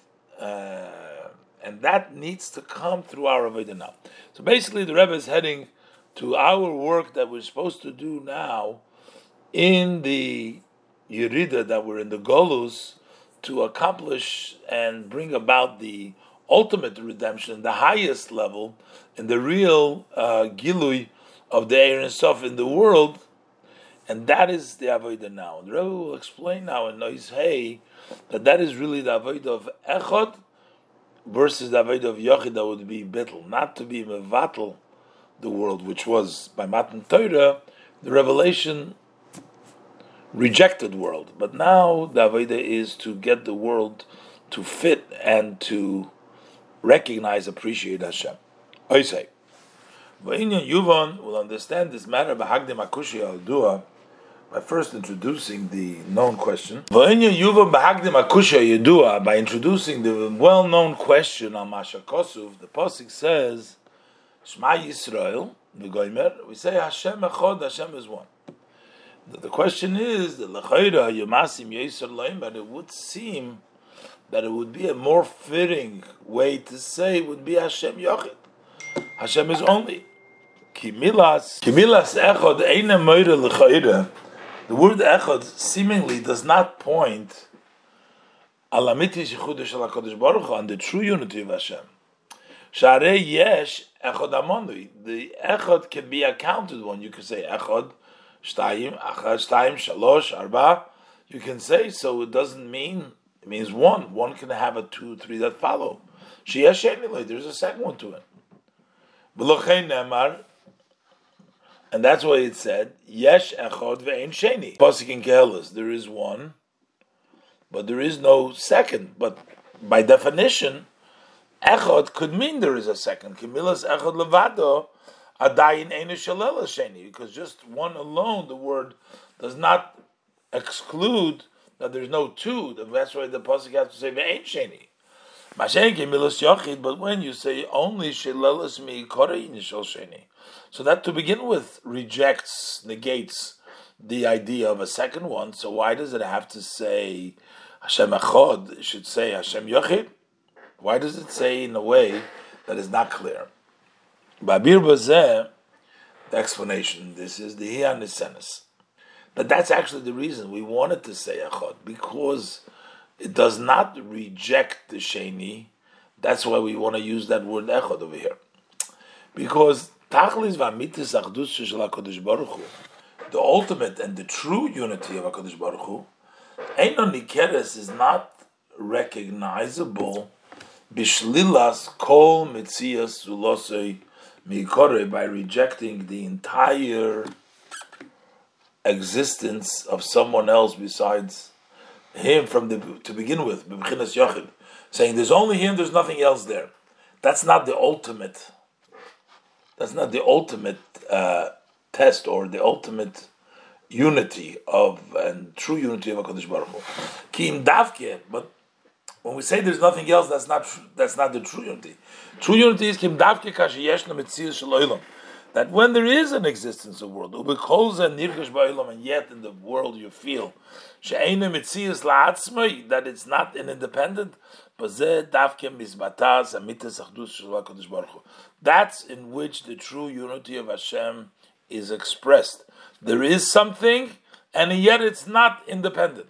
And that needs to come through our Avodah now. So basically, the Rebbe is heading to our work that we're supposed to do now in the Yerida, that we're in the Golus, to accomplish and bring about the ultimate redemption, the highest level, in the real Gilui of the Ein Sof in the world. And that is the avodah now. The Rebbe will explain now in Nois Hey that is really the avodah of Echad versus the avodah of Yochid that would be bittul, not to be mevatel the world, which was by Matan Torah, the revelation rejected world. But now the avodah is to get the world to fit and to recognize, appreciate Hashem. I say, V'inyan Yuvan will understand this matter by Hagdim Akushi al Dua by first introducing the known question. V'inyan Yuvan b'Hagdim Akushi al Dua by introducing the well-known question on Masha Kosuf. The pasuk says, Shema Yisrael, V'goymer. We say Hashem Echad, Hashem is one. The question is, the L'chayra Yamasim Yisrael Loim, but it would seem that it would be a more fitting way to say would be Hashem Yochid. Hashem is only. Kimilas echod eina moira l'chayra. The word echod seemingly does not point alamiti shechudah shel HaKadosh Baruch Hu, on the true unity of Hashem. Sharei yesh echod amonui. The echod can be a counted one. You can say echod, shtayim, achad, shtayim, shalosh, arba. You can say so. It doesn't mean. It means one. One can have a 2, 3 that follow. Sheyesh sheni. There's a second one to it. V'lochein nemar. And that's why it said, Yesh echod ve'ein sheni. Pasuk in Kehelis, there is one, but there is no second. But by definition, echod could mean there is a second. Kimilas echod levado, adayin einu shalel sheni. Because just one alone, the word does not exclude that there's no two. That's why the pasuk has to say ve'ein sheni. But when you say only shelelas mi korei nishal sheni, so that to begin with rejects, negates the idea of a second one. So why does it have to say Hashem Echad? It should say Hashem Yochid. Why does it say in a way that is not clear? Babir Bazeh, the explanation, this is the Hiya Nisenis. But that's actually the reason we wanted to say Echad, because it does not reject the Sheni. That's why we want to use that word Echad over here. Because Tachlis v'amitis achdus shel HaKadosh Baruch Hu, the ultimate and the true unity of HaKadosh Baruch Hu, Einon Nikeres is not recognizable bishlilas kol mitzias zulosei mikore, by rejecting the entire existence of someone else besides him to begin with, b'bchinas Yochid, saying there's only him, there's nothing else there. That's not the ultimate. That's not the ultimate test or the ultimate unity of and true unity of HaKadosh Baruch Hu. Kim davke, but when we say there's nothing else, that's not the true unity. True unity is kim davke kashiyeshna mitzias shel olam. That when there is an existence of world, ubekol and nirgash ba'olam, and yet in the world you feel she'eina mitzias la'atzmai, that it's not an independent. That's in which the true unity of Hashem is expressed. There is something, and yet it's not independent.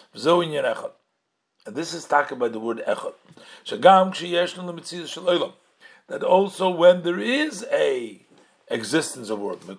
And this is talked by the word echad. That also when there is a existence of world,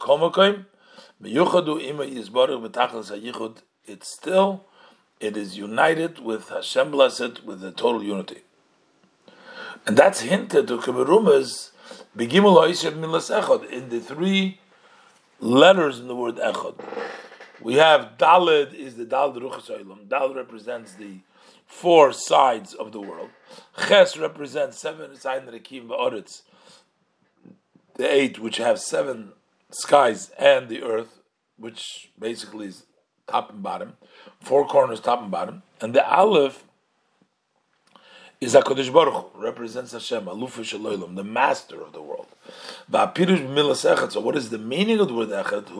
it's still, it is united with Hashem blessed, with the total unity. And that's hinted to Kemerumas, Begimul Ha'isher Milas Echad, in the 3 letters in the word Echad. We have Daled is the Daled Ruchas Olam. Daled represents the 4 sides of the world. Ches represents 7 sides in the Rekim Ba'oretz, the 8 which have 7 skies and the earth, which basically is top and bottom, 4 corners, top and bottom, and the Aleph is HaKadosh Baruch Hu, represents Hashem, Alufa Shalolim, the master of the world. So what is the meaning of the word Echad?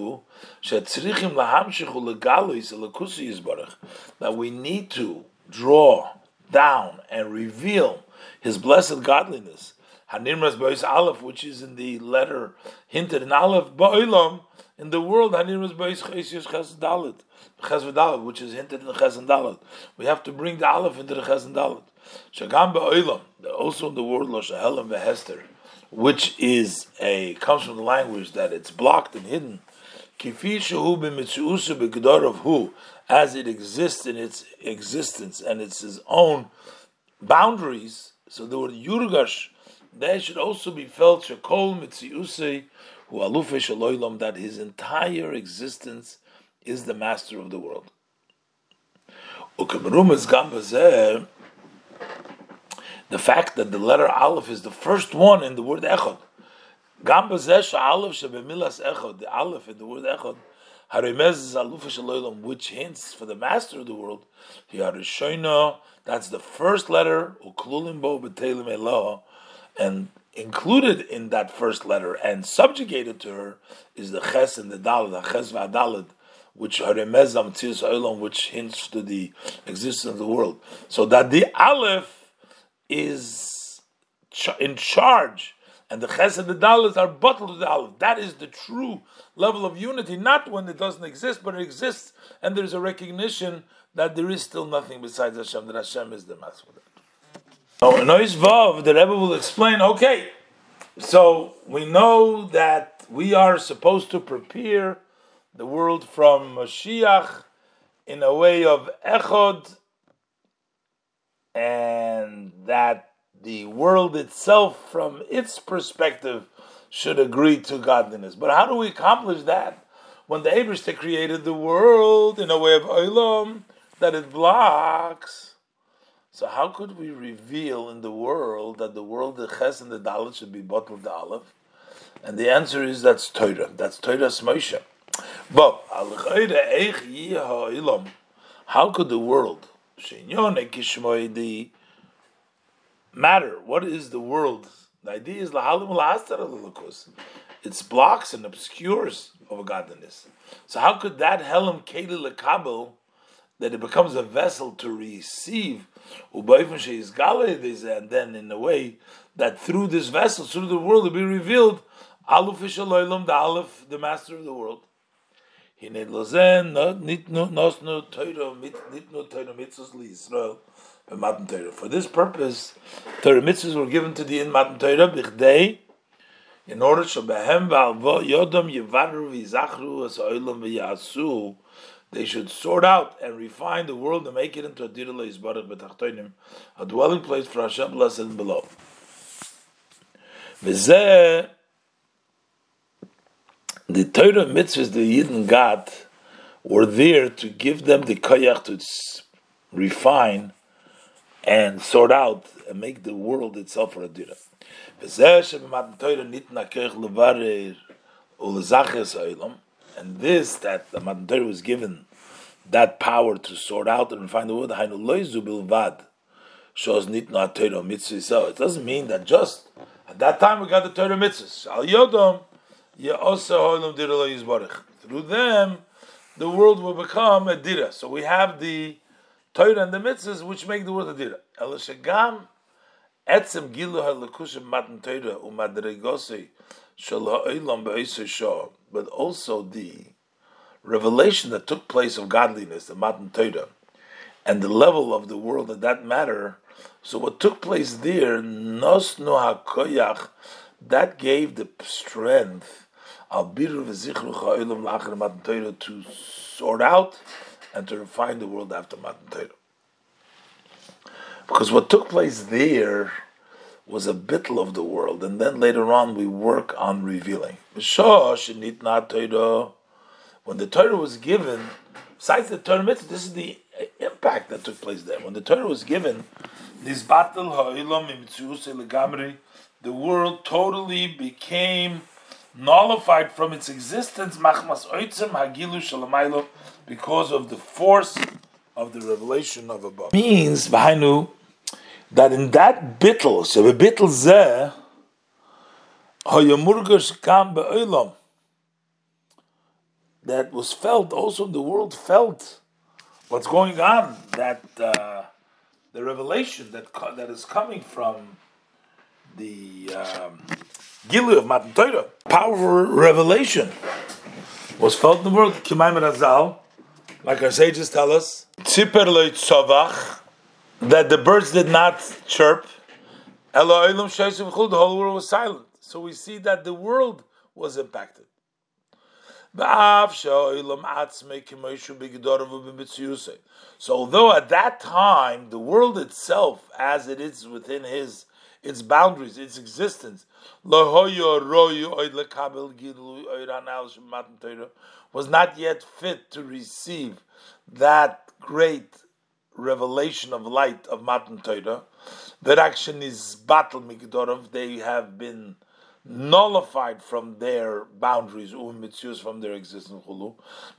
That we need to draw down and reveal His blessed godliness. Hanirmas Ba'is Aleph, which is in the letter hinted in Aleph, Ba'olam, in the world, Hanirmas Ba'is Chesius Ches Dalet, Ches V'Dalet, which is hinted in the Ches and Dalet. We have to bring the Aleph into the Ches and Dalet. Shagam Ba'olam, also in the word Lo Shehelam V'Hester, which is comes from the language that it's blocked and hidden. Kifi shehu b'mitzuusu b'gdor of who, as it exists in its existence and it's his own boundaries. So the word yurgash, that should also be felt shekol mitziusei hu alufe shaloilam, that his entire existence is the master of the world. Ukemerum is gambazeh, the fact that the letter Aleph is the first one in the word Echad. Gambazeh Aleph shebemilas Echad, the Aleph in the word Echad, Harimez Alufe shaloilam, which hints for the master of the world. Hiyarishoina, that's the first letter, uklulim bo b'teilim elah, and included in that first letter and subjugated to her is the ches and the daled, the ches v'adaled, which haremez amtzius olam, which hints to the existence of the world. So that the aleph is in charge, and the ches and the daled are bottled to the aleph. That is the true level of unity, not when it doesn't exist, but it exists, and there is a recognition that there is still nothing besides Hashem, that Hashem is the master. So in Ois Vav, the Rebbe will explain, okay, so we know that we are supposed to prepare the world from Mashiach in a way of Echad, and that the world itself, from its perspective, should agree to godliness. But how do we accomplish that when the Eibishter created the world in a way of Olam that it blocks? So how could we reveal in the world that the world, the Ches and the Dalet, should be bottled the Aleph? And the answer is that's Torah. That's Torah's Moshe. But how could the world, the matter, what is the world? The idea is it blocks and obscures of godliness. So how could that Helam Keli Lekabel, that it becomes a vessel to receive, and then in a way that through this vessel, through the world, will be revealed Aleph Shalom, the Aleph, the master of the world. For this purpose, Torah mitzvahs were given to the Matan Torah bichdei, in order they should sort out and refine the world and make it into a dwelling place for Hashem blessed and below. The Torah mitzvahs the Yidden got were there to give them the koyach to refine and sort out and make the world itself for a dira. And this, that the Matan Torah was given that power to sort out and refine the world, so it doesn't mean that just at that time we got the Torah mitzvahs. Through them, the world will become a dira. So we have the Torah and the mitzvahs which make the world a dira. But also the revelation that took place of godliness, the Matan Torah, and the level of the world in that matter. So what took place there, Nosno HaKoyach, that gave the strength to sort out and to refine the world after Matan Torah. Because what took place there was a bittul of the world, and then later on we work on revealing. When the Torah was given, besides the Torah mitzvah, this is the impact that took place there. When the Torah was given, the world totally became nullified from its existence because of the force of the revelation of above. Means that in that bittul, so the bittul zeh, hayamurgash kam be'olam, that was felt, also the world felt what's going on, that the revelation that is coming from the Gilu of Matan Torah, powerful revelation, was felt in the world. Kimayim Razal, like our sages tell us, Tziper lo tzavach, that the birds did not chirp. The whole world was silent. So we see that the world was impacted. So although at that time the world itself, as it is within its boundaries, its existence, was not yet fit to receive that great revelation of light of Matan Torah. That action is battle migdorov. They have been nullified from their boundaries, from their existence. So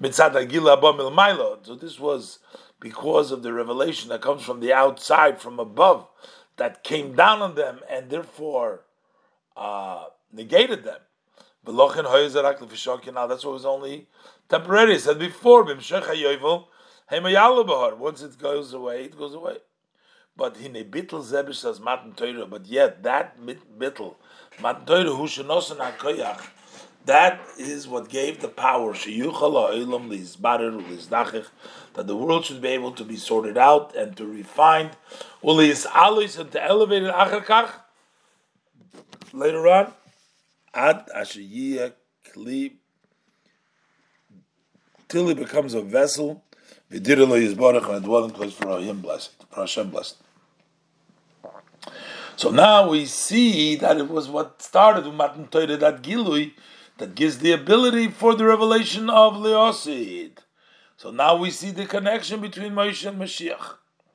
this was because of the revelation that comes from the outside, from above, that came down on them and therefore negated them. Now that's what was only temporary. It said before, once it goes away, it goes away. But but yet that bittel matan Torah that is what gave the power that the world should be able to be sorted out and to refine and to elevate it later on ad kli till he becomes a vessel and a dwelling place for him blessed, for Hashem blessed. So now we see that it was what started with Matan Torah, that Gilui, that gives the ability for the revelation of Leosid. So now we see the connection between Moshe and Mashiach.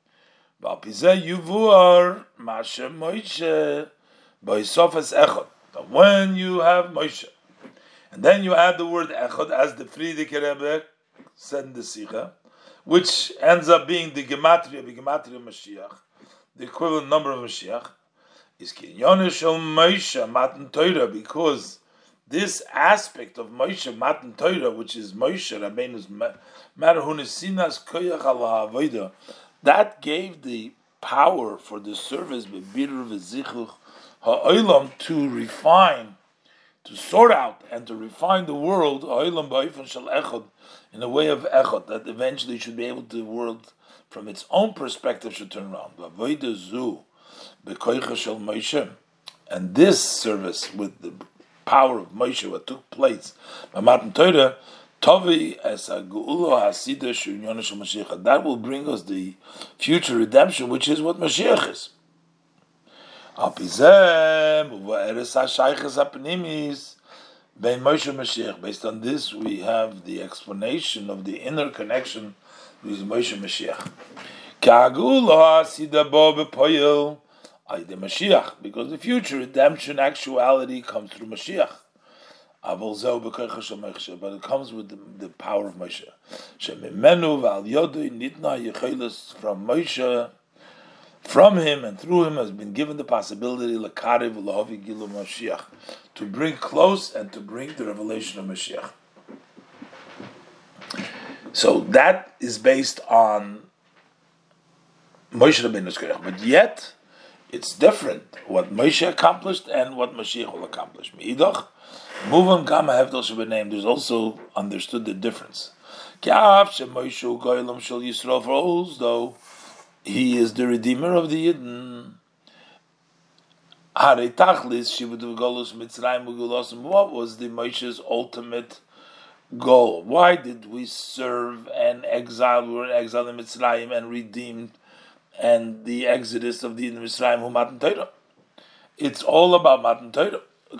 When you have Moshe, and then you add the word Echad, as the Friedrich Rebbe said in the Sikha, which ends up being the Gematria Mashiach, the equivalent number of Mashiach, is Kinyon Shel Moshe Matan Torah, because this aspect of Moshe Matan Torah, which is Moshe Rabbeinu's Marhunesinas Koyach Ala Havodah, that gave the power for the service Bebir V'Zichuch Ha'olam to refine, to sort out and to refine the world Ha'olam Ba'ifan Shel Echad, in a way of Echad, that eventually should be able to, the world from its own perspective should turn around. V'Avodah Zu B'Koycha Shel Moshe, and this service with the power of Moshe, what took place by Matan Torah, Tovi as a Geula Hasidah Shunyon Shel Mashiach, that will bring us the future redemption, which is what Mashiach is. Based on this, we have the explanation of the inner connection with Moshe and Mashiach. Because the future redemption actuality comes through Mashiach. But it comes with the power of Moshe. From Moshe, from him and through him has been given the possibility to bring close and to bring the revelation of Mashiach. So that is based on Moshe Rabbeinu's Koyach, but yet it's different what Moshe accomplished and what Mashiach will accomplish. Meidach, Muvam Gama Hevdel Shebeneim, there's also understood the difference. Though he is the Redeemer of the Yidden. What was the Moshe's ultimate goal? Why did we serve and exile? We were exiled in Mitzrayim and redeemed, and the exodus of the Mitzrayim who Matan Torah. It's all about Matan Torah.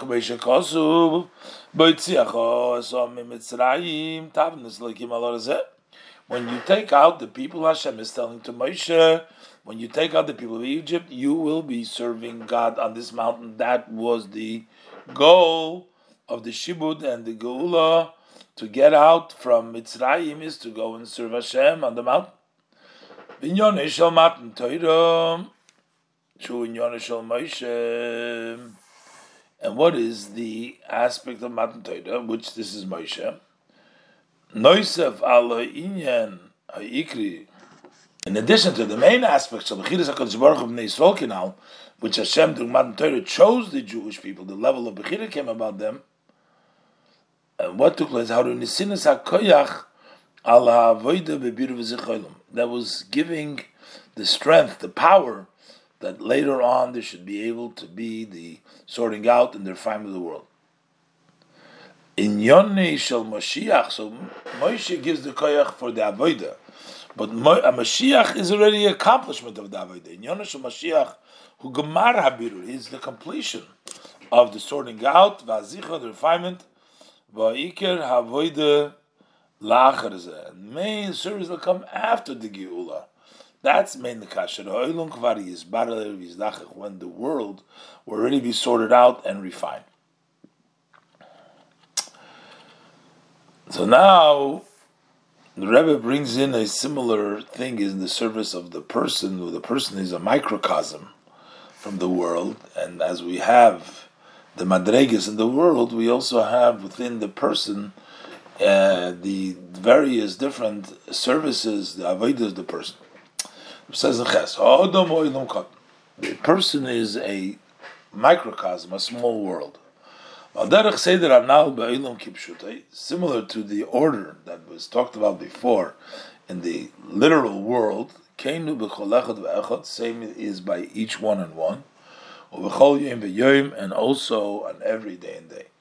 When you take out the people, Hashem is telling to Moshe, when you take out the people of Egypt, you will be serving God on this mountain. That was the goal of the Shibud and the Geula, to get out from Mitzrayim is to go and serve Hashem on the mountain. Binyon Shel Matan Torah, Shu Binyon Shel Moshe. And what is the aspect of Matan Torah, which this is Moshe? Noisef ala inyan ha'ikri. In addition to the main aspects of the Bechiras HaKadosh Baruch Hu Bnei Yisrael Kinal, which Hashem through Matan Torah chose the Jewish people, the level of Bechira came about them, and what took place? How to Nisinas HaKoyach ala ha'avodah bebir v'zicholim. That was giving the strength, the power, that later on there should be able to be the sorting out and the refinement of the world. In Yoni Shel Mashiach, so Moshe gives the koyach for the avodah, but a Mashiach is already accomplishment of the avodah. In Yoni Shel Mashiach, who gemar habirur, is the completion of the sorting out, v'azicha, the refinement, v'aiker havodah la'achar. And main service will come after the geula. That's main the kasher. When the world will already be sorted out and refined. So now, the Rebbe brings in a similar thing in the service of the person, who the person is a microcosm from the world, and as we have the madregas in the world, we also have within the person the various different services, the avodah of the person. It says in Ches, the person is a microcosm, a small world. Similar to the order that was talked about before in the literal world, same is by each one and one, and also on every day and day.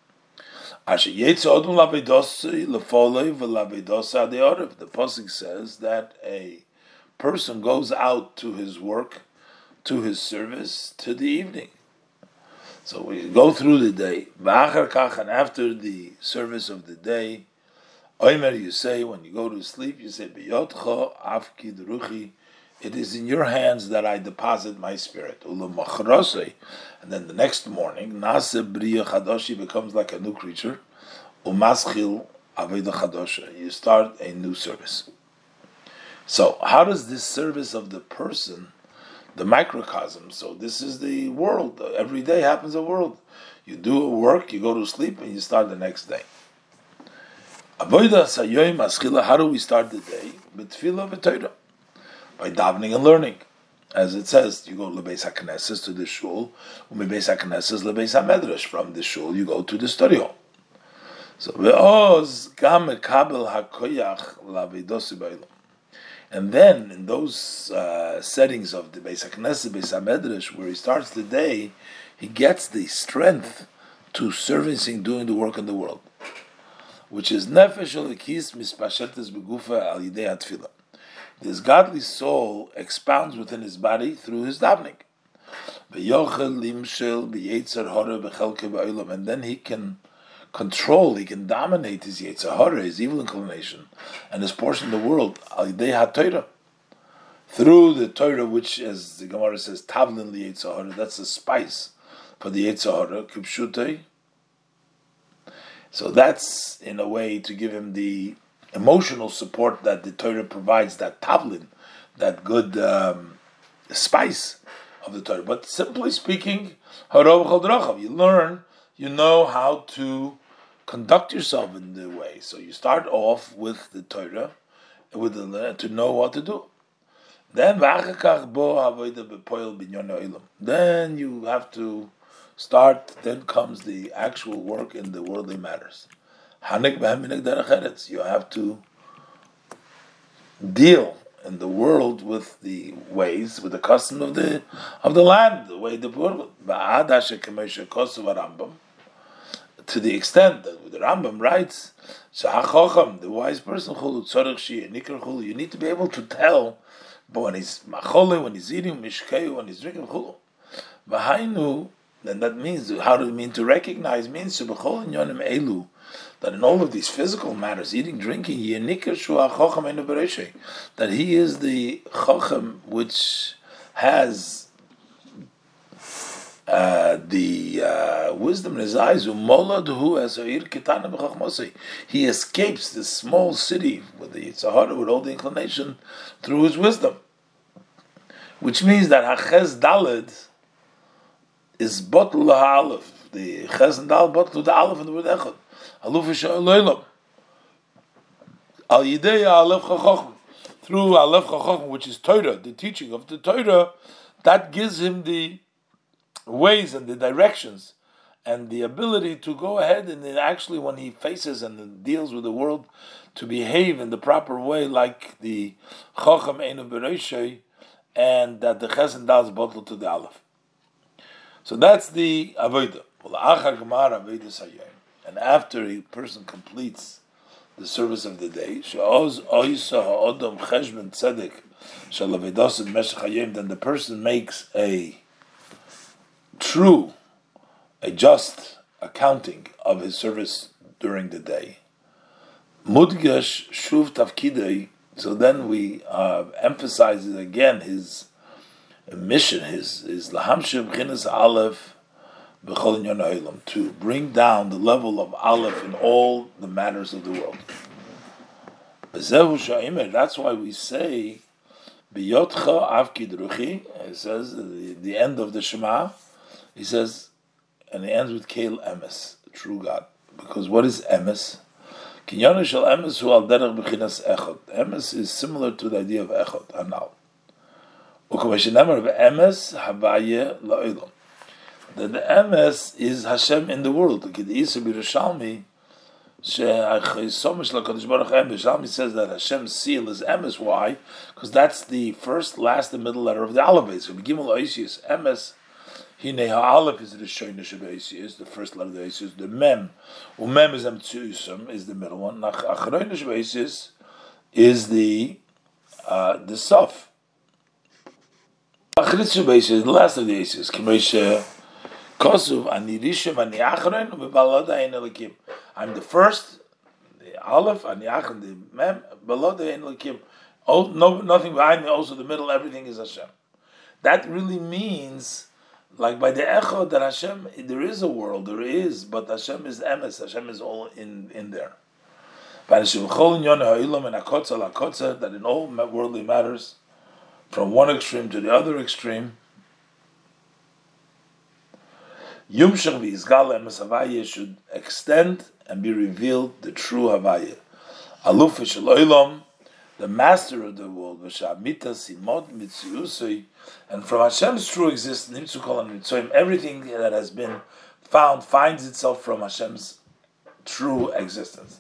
The pasuk says that a person goes out to his work, to his service, to the evening. So we go through the day, and after the service of the day, Omer, you say, when you go to sleep, you say, B'yotcha afkid ruchi, it is in your hands that I deposit my spirit. And then the next morning, Nase B'riya Chadoshi becomes like a new creature. Umaschil Aveda Chadosha, you start a new service. So how does this service of the person, the microcosm, so this is the world, every day happens a world. You do a work, you go to sleep, and you start the next day. Avodah sayoim aschila, how do we start the day? B'tfilah v'toira, by davening and learning. As it says, you go lebeis haknesses, to the shul, u'mebeis haknesses lebeis hamedrash, from the shul you go to the study hall. So ve'oz gam mekabel hakoyach lavedosi ba'ilum. And then, in those settings of the Beis HaKnesset, Beis HaMedrash, where he starts the day, he gets the strength to servicing, doing the work in the world, which is Nefesh Elikis Mispashetes Begufa Al Yidei HaTfilah. This godly soul expounds within his body through his davening. And then he can control, he can dominate his Yetzer Hara, his evil inclination, and his portion of the world, al yidei ha-Torah, through the Torah, which, as the Gemara says, tavlin li Yetzer Hara, that's the spice for the Yetzer Hara, kipshutei. So that's, in a way, to give him the emotional support that the Torah provides, that tavlin, that good spice of the Torah. But simply speaking, harov chol drachav, you learn, you know how to conduct yourself in the way. So you start off with the Torah, with to know what to do. Then you have to start. Then comes the actual work in the worldly matters. You have to deal in the world with the ways, with the custom of the land, the way the world. To the extent that the Rambam writes, the wise person, you need to be able to tell, but when he's machole, when he's eating, mishkeu, when he's drinking, then that means, how do we mean to recognize? Means that in all of these physical matters, eating, drinking, that he is the chochem which has the wisdom in his eyes. He escapes this small city with the Yetzer Hara, with all the inclination, through his wisdom. Which means that Haches Daled is bottle ha'alef. The Ches and Daled bottle to the Aleph and the word Echad. Aluf Yishayim. Al Yidei Aleph Chachochm. Through Aleph Chachochm, which is Torah, the teaching of the Torah, that gives him the ways and the directions and the ability to go ahead and then actually, when he faces and deals with the world, to behave in the proper way, like the Chacham Einu Bereishei, and that the Ches and Dal is bottled to the Aleph. So that's the Avodah. and after a person completes the service of the day, then the person makes a just accounting of his service during the day. Mudgash shuv tafkidei. So then we emphasize again his mission, his lahamshiv chinas aleph b'chol inyan ha'olam, to bring down the level of aleph in all the matters of the world. That's why we say b'yotcha avkid ruchi. It says the end of the Shema. He says, and it ends with Keil Emes, true God. Because what is Emes? Kinyan shel Emes hu al derech b'chinas echad. Emes is similar to the idea of echad, anal. U'kameshenemar v'emes havaye la'olam. Then the Emes is Hashem in the world. K'di'isa b'Yerushalmi she'achisomish la'kadosh baruch Emes. Yerushalmi says that Hashem's seal is Emes. Why? Because that's the first, last, and middle letter of the alphabet. So Gimel Oisius, Emes. Hine ha'alef is the shoyne shebeisius, the first letter of the Eisius. The mem, umem is emtsuisum, is the middle one. Achroine shebeisius is the sof. Achritz shebeisius is the last of the Eisius. K'meishe kosuv ani rishem ani achroin u'bebalada ein elikim. I'm the first, the aleph, ani achron, the mem, balada ein elikim. Oh, no, nothing behind me. Also, the middle, everything is Hashem. That really means, like by the echad, that Hashem, there is a world, there is, but Hashem is emes, Hashem is all in there. That in all worldly matters, from one extreme to the other extreme, Yumshach v'yizgal emes havaya should extend and be revealed the true havaya. Aluf shel olam, the master of the world, and from Hashem's true existence, everything that has been found finds itself from Hashem's true existence.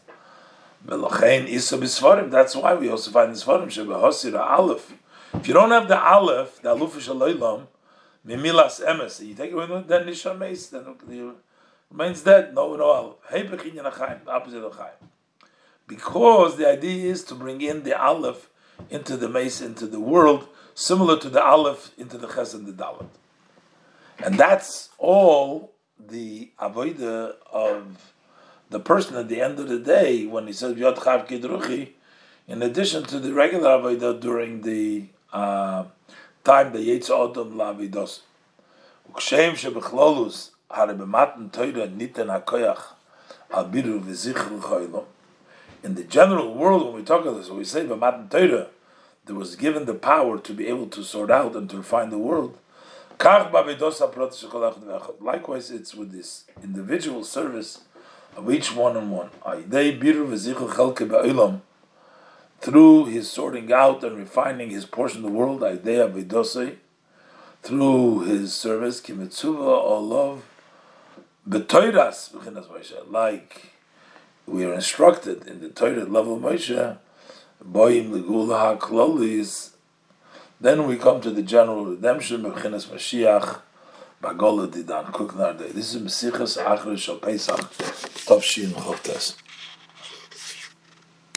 That's why we also find in Sfarim, Aleph. If you don't have the Aleph, the Aluf Shaloilam, Mimilas Emes, you take it away, then Nisham Meis, then it remains dead, no Aleph. The opposite of Chaim. Because the idea is to bring in the Aleph into the Mace, into the world, similar to the Aleph into the Ches and the Dalet. And that's all the avodah of the person at the end of the day, when he says Yod Chav Kidruchi, in addition to the regular avodah during the time the Yetz Odom Lavidos. Ukshem Shebechlolus Harebematan Torah Niten HaKoyach Albiru V'Zichru Choylom. In the general world, when we talk about this, when we say B'Matan Torah, there was given the power to be able to sort out and to refine the world. Likewise, it's with this individual service of each one on one. Through his sorting out and refining his portion of the world, through his service, like we are instructed in the Torah level of Moshe, then we come to the general redemption of Chinas Mashiach, Bagola Didan, Kuknar Day. This is Mesichas Achrish Shal Pesach, Tavshin Choktes.